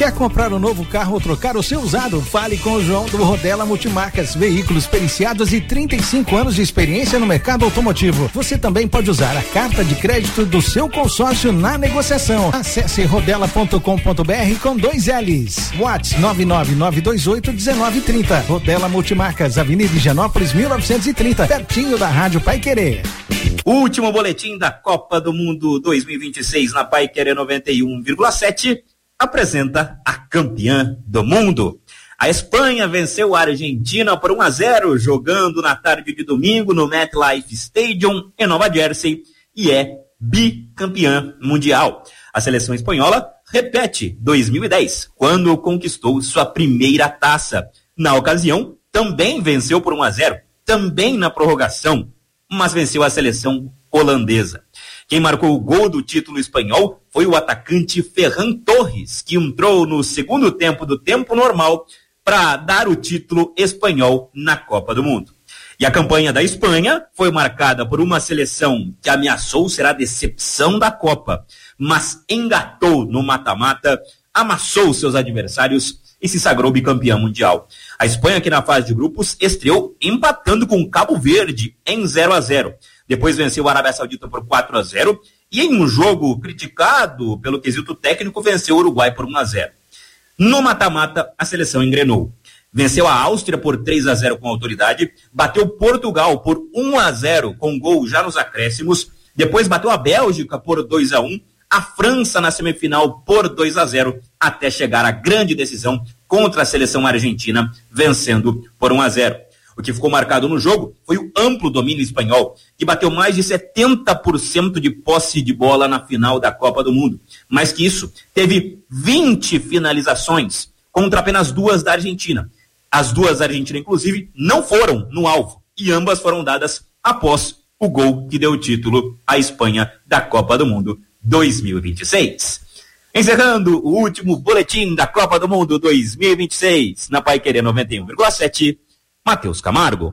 Quer comprar um novo carro ou trocar o seu usado? Fale com o João do Rodela Multimarcas, veículos periciados e trinta e cinco anos de experiência no mercado automotivo. Você também pode usar a carta de crédito do seu consórcio na negociação. Acesse rodela ponto com ponto br com dois L's. WhatsApp nove nove nove dois oito um nove três zero. Rodela Multimarcas, Avenida Higienópolis mil novecentos e trinta, pertinho da Rádio Pai Querer. Último boletim da Copa do Mundo dois mil e vinte e seis na Pai Querer noventa e um vírgula sete apresenta a campeã do mundo. A Espanha venceu a Argentina por um a zero, jogando na tarde de domingo no MetLife Stadium em Nova Jersey, e é bicampeã mundial. A seleção espanhola repete dois mil e dez, quando conquistou sua primeira taça. Na ocasião, também venceu por um a zero, também na prorrogação, mas venceu a seleção holandesa. Quem marcou o gol do título espanhol foi o atacante Ferran Torres, que entrou no segundo tempo do tempo normal para dar o título espanhol na Copa do Mundo. E a campanha da Espanha foi marcada por uma seleção que ameaçou ser a decepção da Copa, mas engatou no mata-mata, amassou seus adversários e se sagrou bicampeã mundial. A Espanha, que na fase de grupos, estreou empatando com Cabo Verde em zero a zero. Depois venceu a Arábia Saudita por quatro a zero e, em um jogo criticado pelo quesito técnico, venceu o Uruguai por um a zero. No mata-mata, a seleção engrenou. Venceu a Áustria por três a zero com autoridade, bateu Portugal por um a zero com gol já nos acréscimos, depois bateu a Bélgica por dois a um, a França na semifinal por dois a zero, até chegar à grande decisão contra a seleção argentina, vencendo por um a zero. O que ficou marcado no jogo foi o amplo domínio espanhol, que bateu mais de setenta por cento de posse de bola na final da Copa do Mundo. Mais que isso, teve vinte finalizações contra apenas duas da Argentina. As duas da Argentina, inclusive, não foram no alvo, e ambas foram dadas após o gol que deu o título à Espanha da Copa do Mundo dois mil e vinte e seis. Encerrando o último boletim da Copa do Mundo dois mil e vinte e seis, na Pai Querer noventa e um vírgula sete, Matheus Camargo.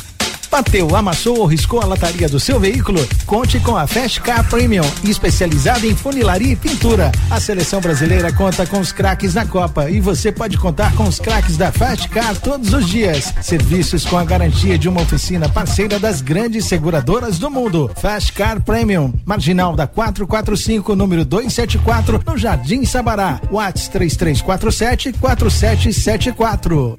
Bateu, amassou ou riscou a lataria do seu veículo? Conte com a Fast Car Premium, especializada em funilaria e pintura. A seleção brasileira conta com os craques da Copa e você pode contar com os craques da Fast Car todos os dias. Serviços com a garantia de uma oficina parceira das grandes seguradoras do mundo. Fast Car Premium, Marginal da quatrocentos e quarenta e cinco, número duzentos e setenta e quatro, no Jardim Sabará. WhatsApp três três quatro sete, quatro sete sete quatro.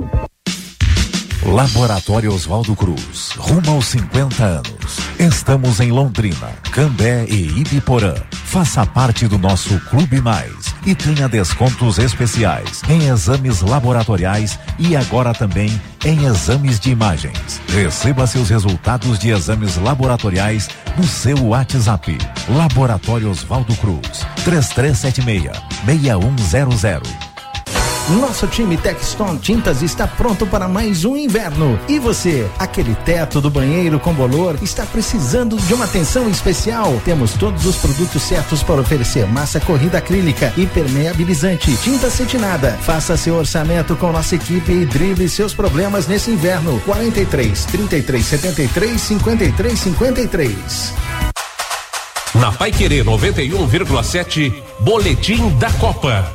Laboratório Oswaldo Cruz, rumo aos cinquenta anos. Estamos em Londrina, Cambé e Ibiporã. Faça parte do nosso Clube Mais e tenha descontos especiais em exames laboratoriais e agora também em exames de imagens. Receba seus resultados de exames laboratoriais no seu WhatsApp. Laboratório Oswaldo Cruz, três três sete seis, seis um zero zero. Nosso time Texton Tintas está pronto para mais um inverno. E você, aquele teto do banheiro com bolor, está precisando de uma atenção especial? Temos todos os produtos certos para oferecer: massa corrida acrílica, impermeabilizante, tinta acetinada. Faça seu orçamento com nossa equipe e drible seus problemas nesse inverno. quarenta e três, trinta e três, setenta e três, cinquenta e três, cinquenta e três. Na Pai Querer noventa e um vírgula sete, Boletim da Copa.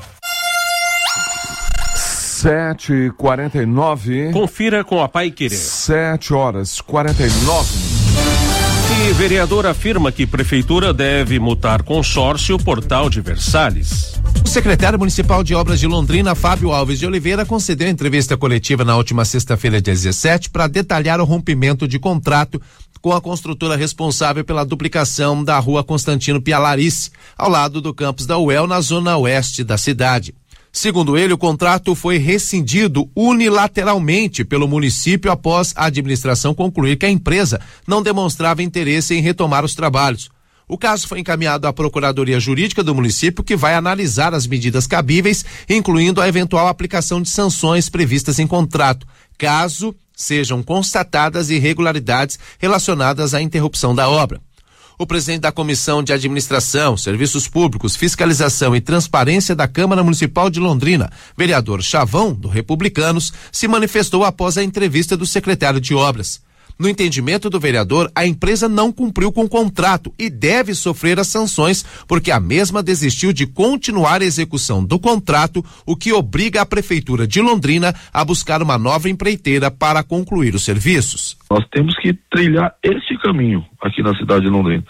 Sete e quarenta e nove. Confira com a Pai Querer. Sete horas quarenta e nove. E vereador afirma que prefeitura deve multar consórcio Portal de Versalhes. O secretário municipal de obras de Londrina, Fábio Alves de Oliveira, concedeu entrevista coletiva na última sexta-feira, dia dezessete, para detalhar o rompimento de contrato com a construtora responsável pela duplicação da rua Constantino Pialarice, ao lado do campus da U E L, na zona oeste da cidade. Segundo ele, o contrato foi rescindido unilateralmente pelo município após a administração concluir que a empresa não demonstrava interesse em retomar os trabalhos. O caso foi encaminhado à Procuradoria Jurídica do município, que vai analisar as medidas cabíveis, incluindo a eventual aplicação de sanções previstas em contrato, caso sejam constatadas irregularidades relacionadas à interrupção da obra. O presidente da Comissão de Administração, Serviços Públicos, Fiscalização e Transparência da Câmara Municipal de Londrina, vereador Chavão, do Republicanos, se manifestou após a entrevista do secretário de Obras. No entendimento do vereador, a empresa não cumpriu com o contrato e deve sofrer as sanções porque a mesma desistiu de continuar a execução do contrato, o que obriga a Prefeitura de Londrina a buscar uma nova empreiteira para concluir os serviços. Nós temos que trilhar este caminho aqui na cidade de Londrina,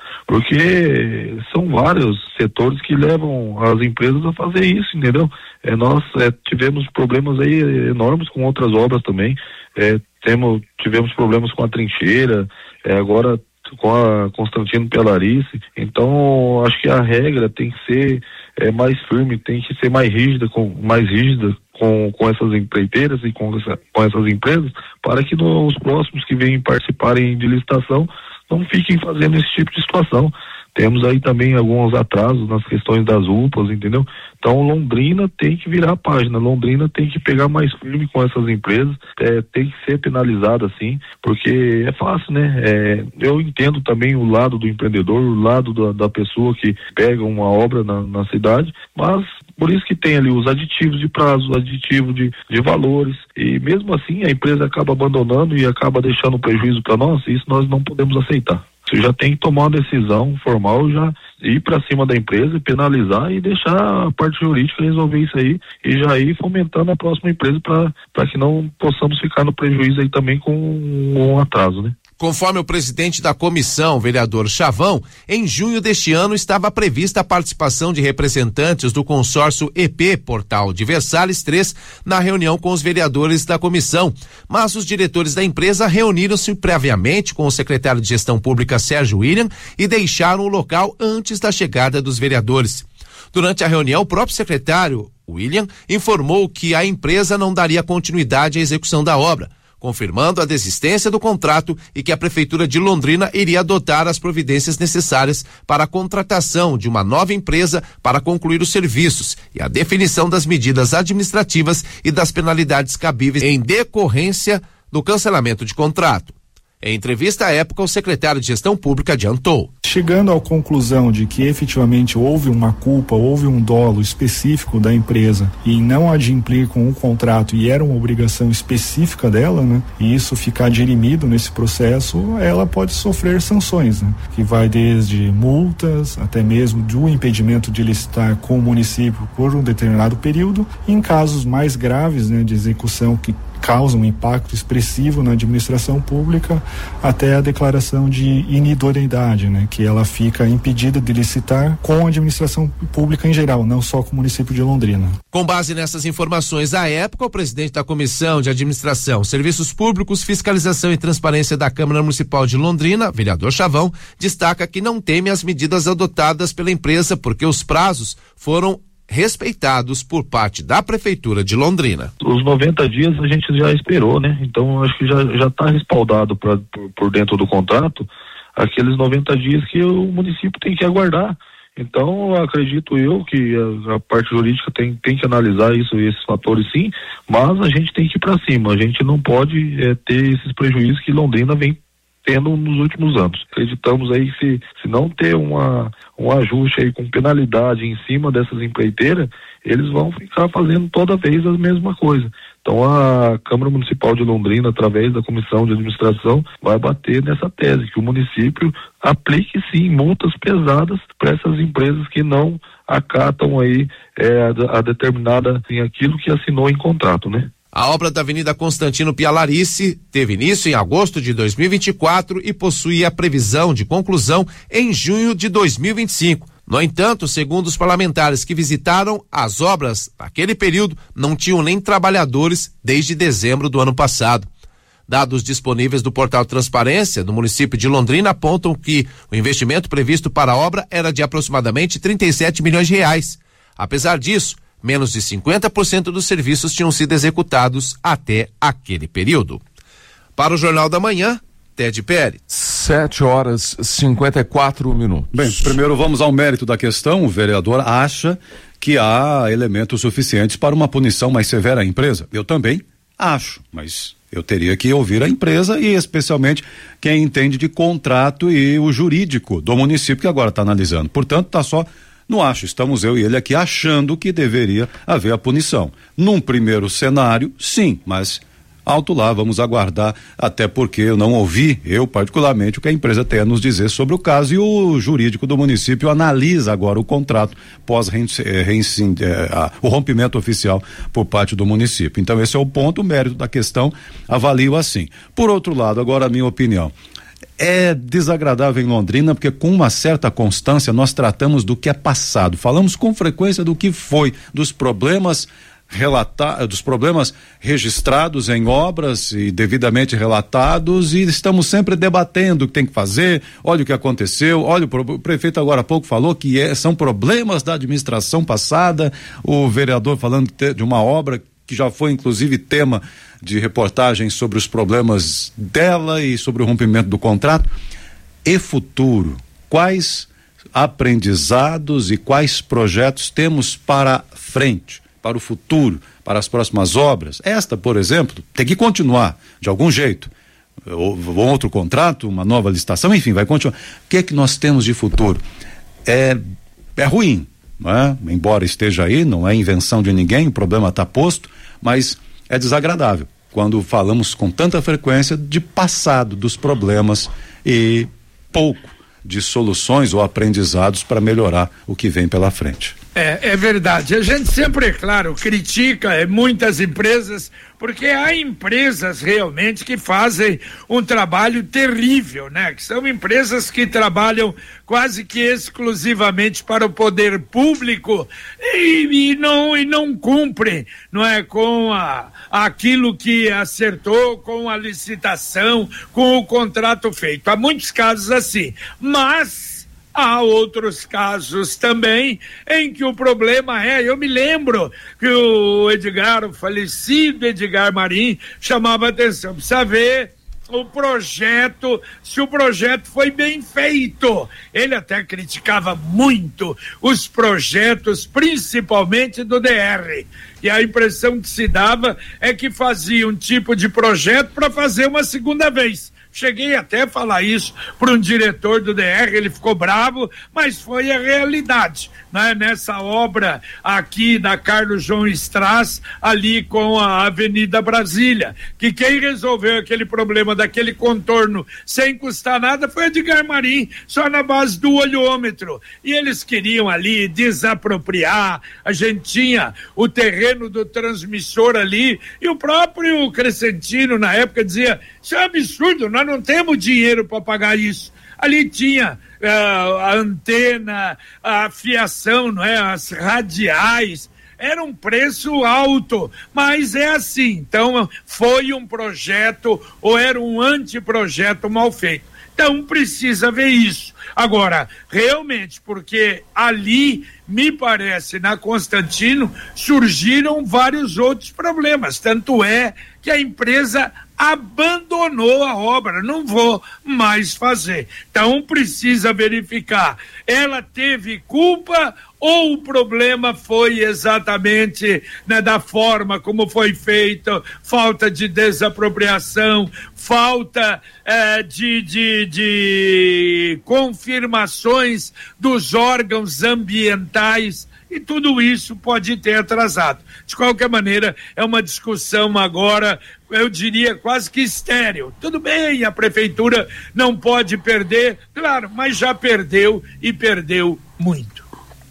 porque são vários setores que levam as empresas a fazer isso, entendeu? É, nós é, tivemos problemas aí enormes com outras obras também, é, temos, tivemos problemas com a trincheira, é, agora com a Constantino Pelarice. Então acho que a regra tem que ser é, mais firme, tem que ser mais rígida, com, mais rígida com, com essas empreiteiras e com, essa, com essas empresas, para que no, os próximos que venham participarem de licitação não fiquem fazendo esse tipo de situação. Temos aí também alguns atrasos nas questões das U P As, entendeu? Então Londrina tem que virar a página, Londrina tem que pegar mais firme com essas empresas, é, tem que ser penalizada sim, porque é fácil, né? É, eu entendo também o lado do empreendedor, o lado da, da pessoa que pega uma obra na, na cidade, mas por isso que tem ali os aditivos de prazo, aditivos de, de valores, e mesmo assim a empresa acaba abandonando e acaba deixando um prejuízo para nós, e isso nós não podemos aceitar. Você já tem que tomar uma decisão formal, já ir para cima da empresa e penalizar e deixar a parte jurídica resolver isso aí e já ir fomentando a próxima empresa para que não possamos ficar no prejuízo aí também com um atraso, né? Conforme o presidente da comissão, vereador Chavão, em junho deste ano estava prevista a participação de representantes do consórcio E P Portal de Versalhes três na reunião com os vereadores da comissão, mas os diretores da empresa reuniram-se previamente com o secretário de Gestão Pública Sérgio William e deixaram o local antes da chegada dos vereadores. Durante a reunião, o próprio secretário, William, informou que a empresa não daria continuidade à execução da obra, confirmando a desistência do contrato e que a Prefeitura de Londrina iria adotar as providências necessárias para a contratação de uma nova empresa para concluir os serviços e a definição das medidas administrativas e das penalidades cabíveis em decorrência do cancelamento de contrato. Em entrevista à época, o secretário de Gestão Pública adiantou. Chegando à conclusão de que efetivamente houve uma culpa, houve um dolo específico da empresa e não adimplir com o contrato e era uma obrigação específica dela, né? E isso ficar dirimido nesse processo, ela pode sofrer sanções, né? Que vai desde multas, até mesmo do impedimento de licitar com o município por um determinado período, e em casos mais graves, né, de execução que causam um impacto expressivo na administração pública, até a declaração de inidoneidade, né, que ela fica impedida de licitar com a administração pública em geral, não só com o município de Londrina. Com base nessas informações, à época, o presidente da Comissão de Administração, Serviços Públicos, Fiscalização e Transparência da Câmara Municipal de Londrina, vereador Chavão, destaca que não teme as medidas adotadas pela empresa porque os prazos foram respeitados por parte da Prefeitura de Londrina. Os noventa dias a gente já esperou, né? Então acho que já já está respaldado pra, por, por dentro do contrato aqueles noventa dias que o município tem que aguardar. Então acredito eu que a, a parte jurídica tem, tem que analisar isso, esses fatores sim, mas a gente tem que ir para cima. A gente não pode é, ter esses prejuízos que Londrina vem tendo nos últimos anos. Acreditamos aí que se, se não ter uma, um ajuste aí com penalidade em cima dessas empreiteiras, eles vão ficar fazendo toda vez a mesma coisa. Então a Câmara Municipal de Londrina, através da Comissão de Administração, vai bater nessa tese, que o município aplique sim multas pesadas para essas empresas que não acatam aí é, a, a determinada, assim, aquilo que assinou em contrato, né? A obra da Avenida Constantino Pialarice teve início em agosto de dois mil e vinte e quatro e possui a previsão de conclusão em junho de dois mil e vinte e cinco. No entanto, segundo os parlamentares que visitaram, as obras naquele período não tinham nem trabalhadores desde dezembro do ano passado. Dados disponíveis do portal Transparência do município de Londrina apontam que o investimento previsto para a obra era de aproximadamente trinta e sete milhões de reais. Apesar disso, menos de cinquenta por cento dos serviços tinham sido executados até aquele período. Para o Jornal da Manhã, Ted Pérez. Sete horas e cinquenta e quatro minutos. Bem, primeiro vamos ao mérito da questão. O vereador acha que há elementos suficientes para uma punição mais severa à empresa. Eu também acho, mas eu teria que ouvir a empresa e especialmente quem entende de contrato e o jurídico do município que agora está analisando. Portanto, está só no acho. Estamos eu e ele aqui achando que deveria haver a punição. Num primeiro cenário, sim, mas alto lá, vamos aguardar, até porque eu não ouvi, eu particularmente, o que a empresa tem a nos dizer sobre o caso, e o jurídico do município analisa agora o contrato pós o rompimento oficial por parte do município. Então esse é o ponto, o mérito da questão, avalio assim. Por outro lado, agora a minha opinião, é desagradável em Londrina porque com uma certa constância nós tratamos do que é passado, falamos com frequência do que foi, dos problemas relatar, dos problemas registrados em obras e devidamente relatados, e estamos sempre debatendo o que tem que fazer, olha o que aconteceu, olha o, o prefeito agora há pouco falou que é, são problemas da administração passada, o vereador falando de uma obra que já foi inclusive tema de reportagem sobre os problemas dela e sobre o rompimento do contrato. E futuro, quais aprendizados e quais projetos temos para frente, para o futuro, para as próximas obras? Esta, por exemplo, tem que continuar de algum jeito, ou, ou outro contrato, uma nova licitação, enfim, vai continuar. O que é que nós temos de futuro? É, é ruim, não é? Embora esteja aí, não é invenção de ninguém, o problema está posto, mas é desagradável quando falamos com tanta frequência de passado dos problemas e pouco de soluções ou aprendizados para melhorar o que vem pela frente. É, é verdade. A gente sempre, é claro, critica é, muitas empresas, porque há empresas realmente que fazem um trabalho terrível, né? Que são empresas que trabalham quase que exclusivamente para o poder público e, e, não, e não cumprem, não é, com a, aquilo que acertou, com a licitação, com o contrato feito. Há muitos casos assim, mas há outros casos também em que o problema é, eu me lembro que o Edgar, o falecido Edgar Marim, chamava a atenção, precisa ver o projeto, se o projeto foi bem feito. Ele até criticava muito os projetos, principalmente do D R. E a impressão que se dava é que fazia um tipo de projeto para fazer uma segunda vez. Cheguei até a falar isso para um diretor do D R, ele ficou bravo, mas foi a realidade, né? Nessa obra aqui da Carlos João Strass, ali com a Avenida Brasília, que quem resolveu aquele problema daquele contorno sem custar nada foi Edgar Marim, só na base do olhômetro. E eles queriam ali desapropriar, a gente tinha o terreno do transmissor ali, e o próprio Crescentino na época dizia, isso é um absurdo, nós não temos dinheiro para pagar isso. Ali tinha uh, a antena, a fiação, não é? As radiais, era um preço alto, mas é assim, então foi um projeto ou era um anteprojeto mal feito. Então precisa ver isso. Agora, realmente, porque ali, me parece, na Constantino, surgiram vários outros problemas, tanto é que a empresa abandonou a obra, não vou mais fazer. Então precisa verificar, ela teve culpa ou o problema foi exatamente, né, da forma como foi feito, falta de desapropriação, falta eh, de, de, de confirmações dos órgãos ambientais, e tudo isso pode ter atrasado. De qualquer maneira, é uma discussão agora, eu diria quase que estéril. Tudo bem, a prefeitura não pode perder, claro, mas já perdeu e perdeu muito.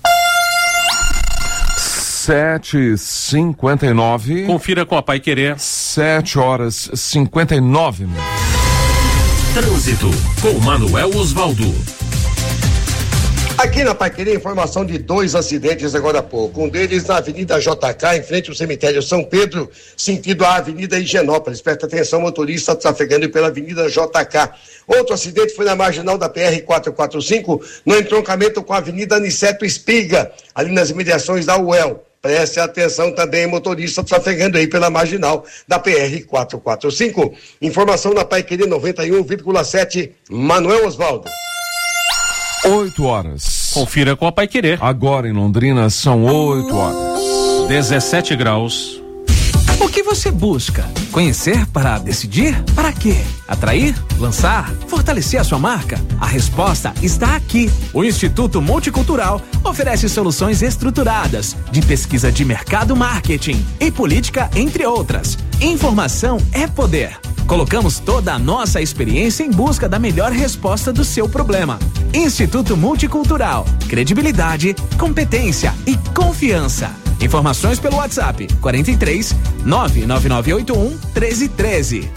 Sete e cinquenta e nove. Confira com a Pai Querer. Sete horas cinquenta e nove minutos. Trânsito com Manuel Osvaldo. Aqui na Paiquerê, informação de dois acidentes agora há pouco. Um deles na Avenida J K, em frente ao cemitério São Pedro, sentido a Avenida Higienópolis. Presta atenção, motorista trafegando pela Avenida J K. Outro acidente foi na marginal da P R quatrocentos e quarenta e cinco, no entroncamento com a Avenida Aniceto Espiga, ali nas imediações da U E L. Preste atenção também, motorista trafegando aí pela marginal da P R quatrocentos e quarenta e cinco. Informação na Paiquerê noventa e um vírgula sete, Manuel Osvaldo. Oito horas. Confira com a Pai Querer. Agora em Londrina são oito horas. dezessete graus. O que você busca? Conhecer para decidir? Para quê? Atrair? Lançar? Fortalecer a sua marca? A resposta está aqui. O Instituto Multicultural oferece soluções estruturadas de pesquisa de mercado, marketing e política, entre outras. Informação é poder. Colocamos toda a nossa experiência em busca da melhor resposta do seu problema. Instituto Multicultural. Credibilidade, competência e confiança. Informações pelo WhatsApp quarenta e três, nove nove nove oito um, treze treze.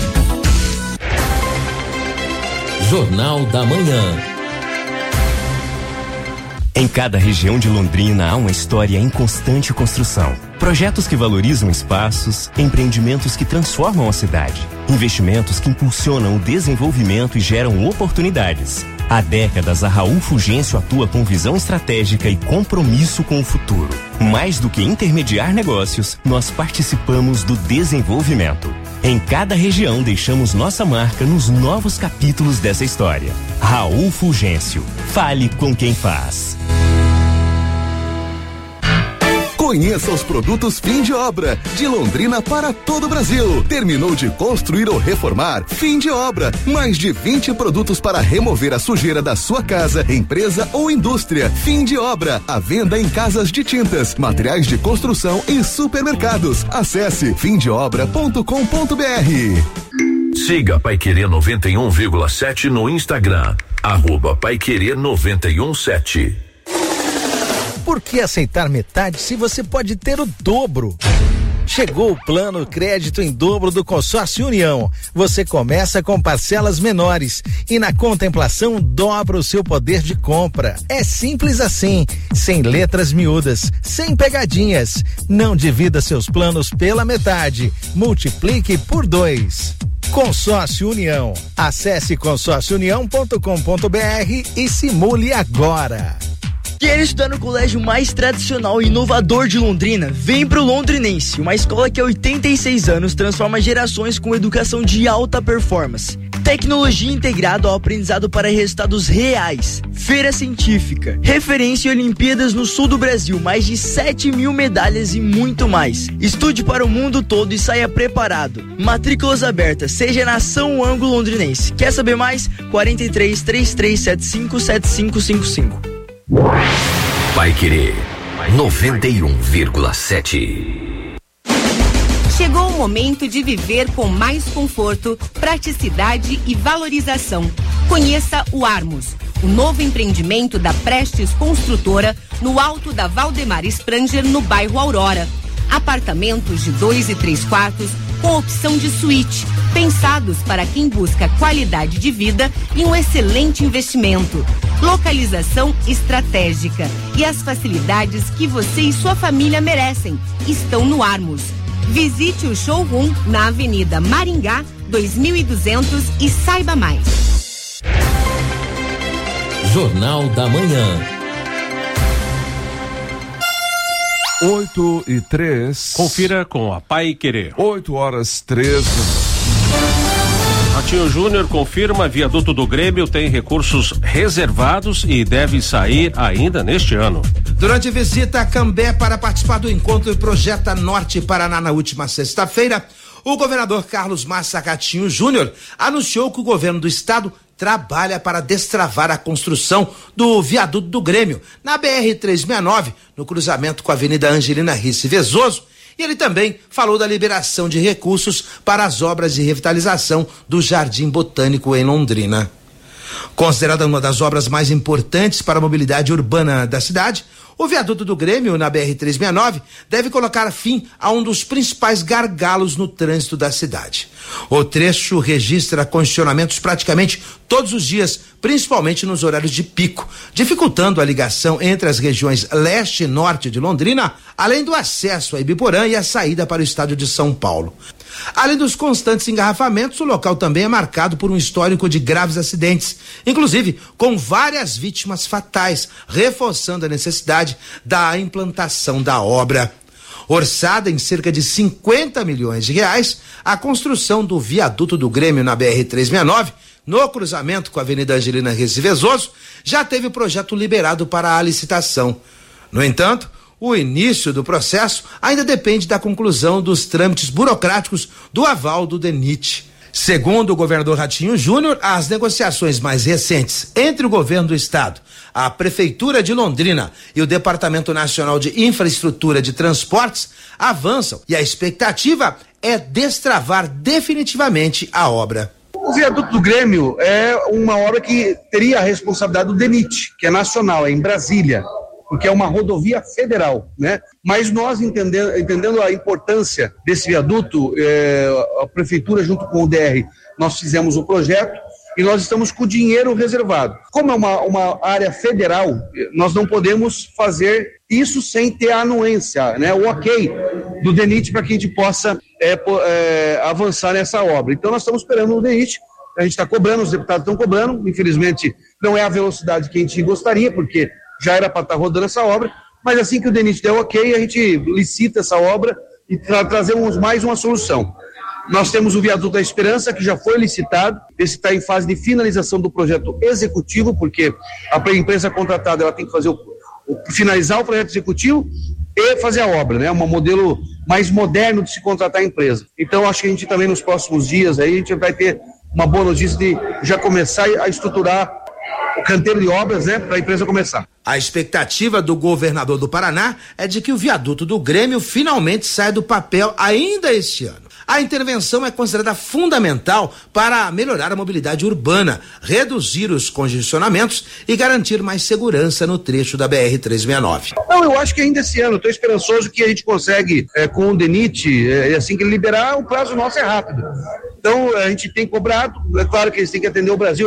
Jornal da Manhã. Em cada região de Londrina há uma história em constante construção. Projetos que valorizam espaços, empreendimentos que transformam a cidade, investimentos que impulsionam o desenvolvimento e geram oportunidades. Há décadas, a Raul Fulgêncio atua com visão estratégica e compromisso com o futuro. Mais do que intermediar negócios, nós participamos do desenvolvimento. Em cada região, deixamos nossa marca nos novos capítulos dessa história. Raul Fulgêncio. Fale com quem faz. Conheça os produtos fim de obra, de Londrina para todo o Brasil. Terminou de construir ou reformar? Fim de obra. Mais de vinte produtos para remover a sujeira da sua casa, empresa ou indústria. Fim de obra. A venda em casas de tintas, materiais de construção e supermercados. Acesse fim de obra ponto com ponto br. Siga Paiquerê noventa e um vírgula sete no Instagram. Arroba Paiquerê noventa e um sete. Por que aceitar metade se você pode ter o dobro? Chegou o plano crédito em dobro do Consórcio União. Você começa com parcelas menores e na contemplação dobra o seu poder de compra. É simples assim, sem letras miúdas, sem pegadinhas. Não divida seus planos pela metade, multiplique por dois. Consórcio União. Acesse consórcio união ponto com ponto br e simule agora. Quer estudar no colégio mais tradicional e inovador de Londrina? Vem pro Londrinense, uma escola que há oitenta e seis anos transforma gerações com educação de alta performance. Tecnologia integrada ao aprendizado para resultados reais. Feira científica, referência em Olimpíadas no sul do Brasil, mais de sete mil medalhas e muito mais. Estude para o mundo todo e saia preparado. Matrículas abertas, seja na São Ângulo Londrinense. Quer saber mais? quarenta e três, trinta e três, setenta e cinco, setenta e cinco cinquenta e cinco. Paiquerê noventa e um vírgula sete. Chegou o momento de viver com mais conforto, praticidade e valorização. Conheça o Armos, o novo empreendimento da Prestes Construtora no alto da Valdemar Spranger, no bairro Aurora. Apartamentos de dois e três quartos com opção de suíte, pensados para quem busca qualidade de vida e um excelente investimento. Localização estratégica e as facilidades que você e sua família merecem estão no Armos. Visite o showroom na Avenida Maringá dois mil e duzentos e saiba mais. Jornal da Manhã. Oito e três. Confira com a Paiquerê. Oito horas treze. Ratinho Júnior confirma: viaduto do Grêmio tem recursos reservados e deve sair ainda neste ano. Durante visita a Cambé para participar do encontro Projeta Norte Paraná na última sexta-feira, o governador Carlos Massa Ratinho Júnior anunciou que o governo do estado trabalha para destravar a construção do viaduto do Grêmio na B R trezentos e sessenta e nove, no cruzamento com a Avenida Angelina Risse Vezoso. E ele também falou da liberação de recursos para as obras de revitalização do Jardim Botânico em Londrina. Considerada uma das obras mais importantes para a mobilidade urbana da cidade, o viaduto do Grêmio na B R trezentos e sessenta e nove deve colocar fim a um dos principais gargalos no trânsito da cidade. O trecho registra congestionamentos praticamente todos os dias, principalmente nos horários de pico, dificultando a ligação entre as regiões leste e norte de Londrina, além do acesso a Ibiporã e a saída para o estado de São Paulo. Além dos constantes engarrafamentos, o local também é marcado por um histórico de graves acidentes, inclusive com várias vítimas fatais, reforçando a necessidade da implantação da obra. Orçada em cerca de cinquenta milhões de reais, a construção do viaduto do Grêmio na B R trezentos e sessenta e nove, no cruzamento com a Avenida Angelina Risse Vezoso, já teve o projeto liberado para a licitação. No entanto, O início do processo ainda depende da conclusão dos trâmites burocráticos do aval do DENIT. Segundo o governador Ratinho Júnior, as negociações mais recentes entre o governo do estado, a Prefeitura de Londrina e o Departamento Nacional de Infraestrutura de Transportes avançam e a expectativa é destravar definitivamente a obra. O viaduto do Grêmio é uma obra que teria a responsabilidade do DENIT, que é nacional, é em Brasília, porque é uma rodovia federal, né? Mas nós entendendo, entendendo a importância desse viaduto, é, a prefeitura junto com o D R, nós fizemos o projeto e nós estamos com o dinheiro reservado. Como é uma, uma área federal, nós não podemos fazer isso sem ter a anuência, né? O ok do DENIT para que a gente possa é, é, avançar nessa obra. Então nós estamos esperando o DENIT, a gente está cobrando, os deputados estão cobrando, infelizmente não é a velocidade que a gente gostaria, porque já era para estar rodando essa obra, mas assim que o DENIT der ok, a gente licita essa obra e tra trazemos mais uma solução. Nós temos o Viaduto da Esperança, que já foi licitado, esse está em fase de finalização do projeto executivo, porque a empresa contratada ela tem que fazer o, o, finalizar o projeto executivo e fazer a obra, né? Um modelo mais moderno de se contratar a empresa. Então, acho que a gente também nos próximos dias aí, a gente vai ter uma boa notícia de já começar a estruturar o canteiro de obras, né, para a empresa começar. A expectativa do governador do Paraná é de que o viaduto do Grêmio finalmente saia do papel ainda este ano. A intervenção é considerada fundamental para melhorar a mobilidade urbana, reduzir os congestionamentos e garantir mais segurança no trecho da B R trezentos e sessenta e nove. Não, eu acho que ainda esse ano, estou esperançoso que a gente consegue, é, com o DENIT, é, assim que ele liberar, o prazo nosso é rápido. Então, a gente tem cobrado, é claro que eles têm que atender o Brasil.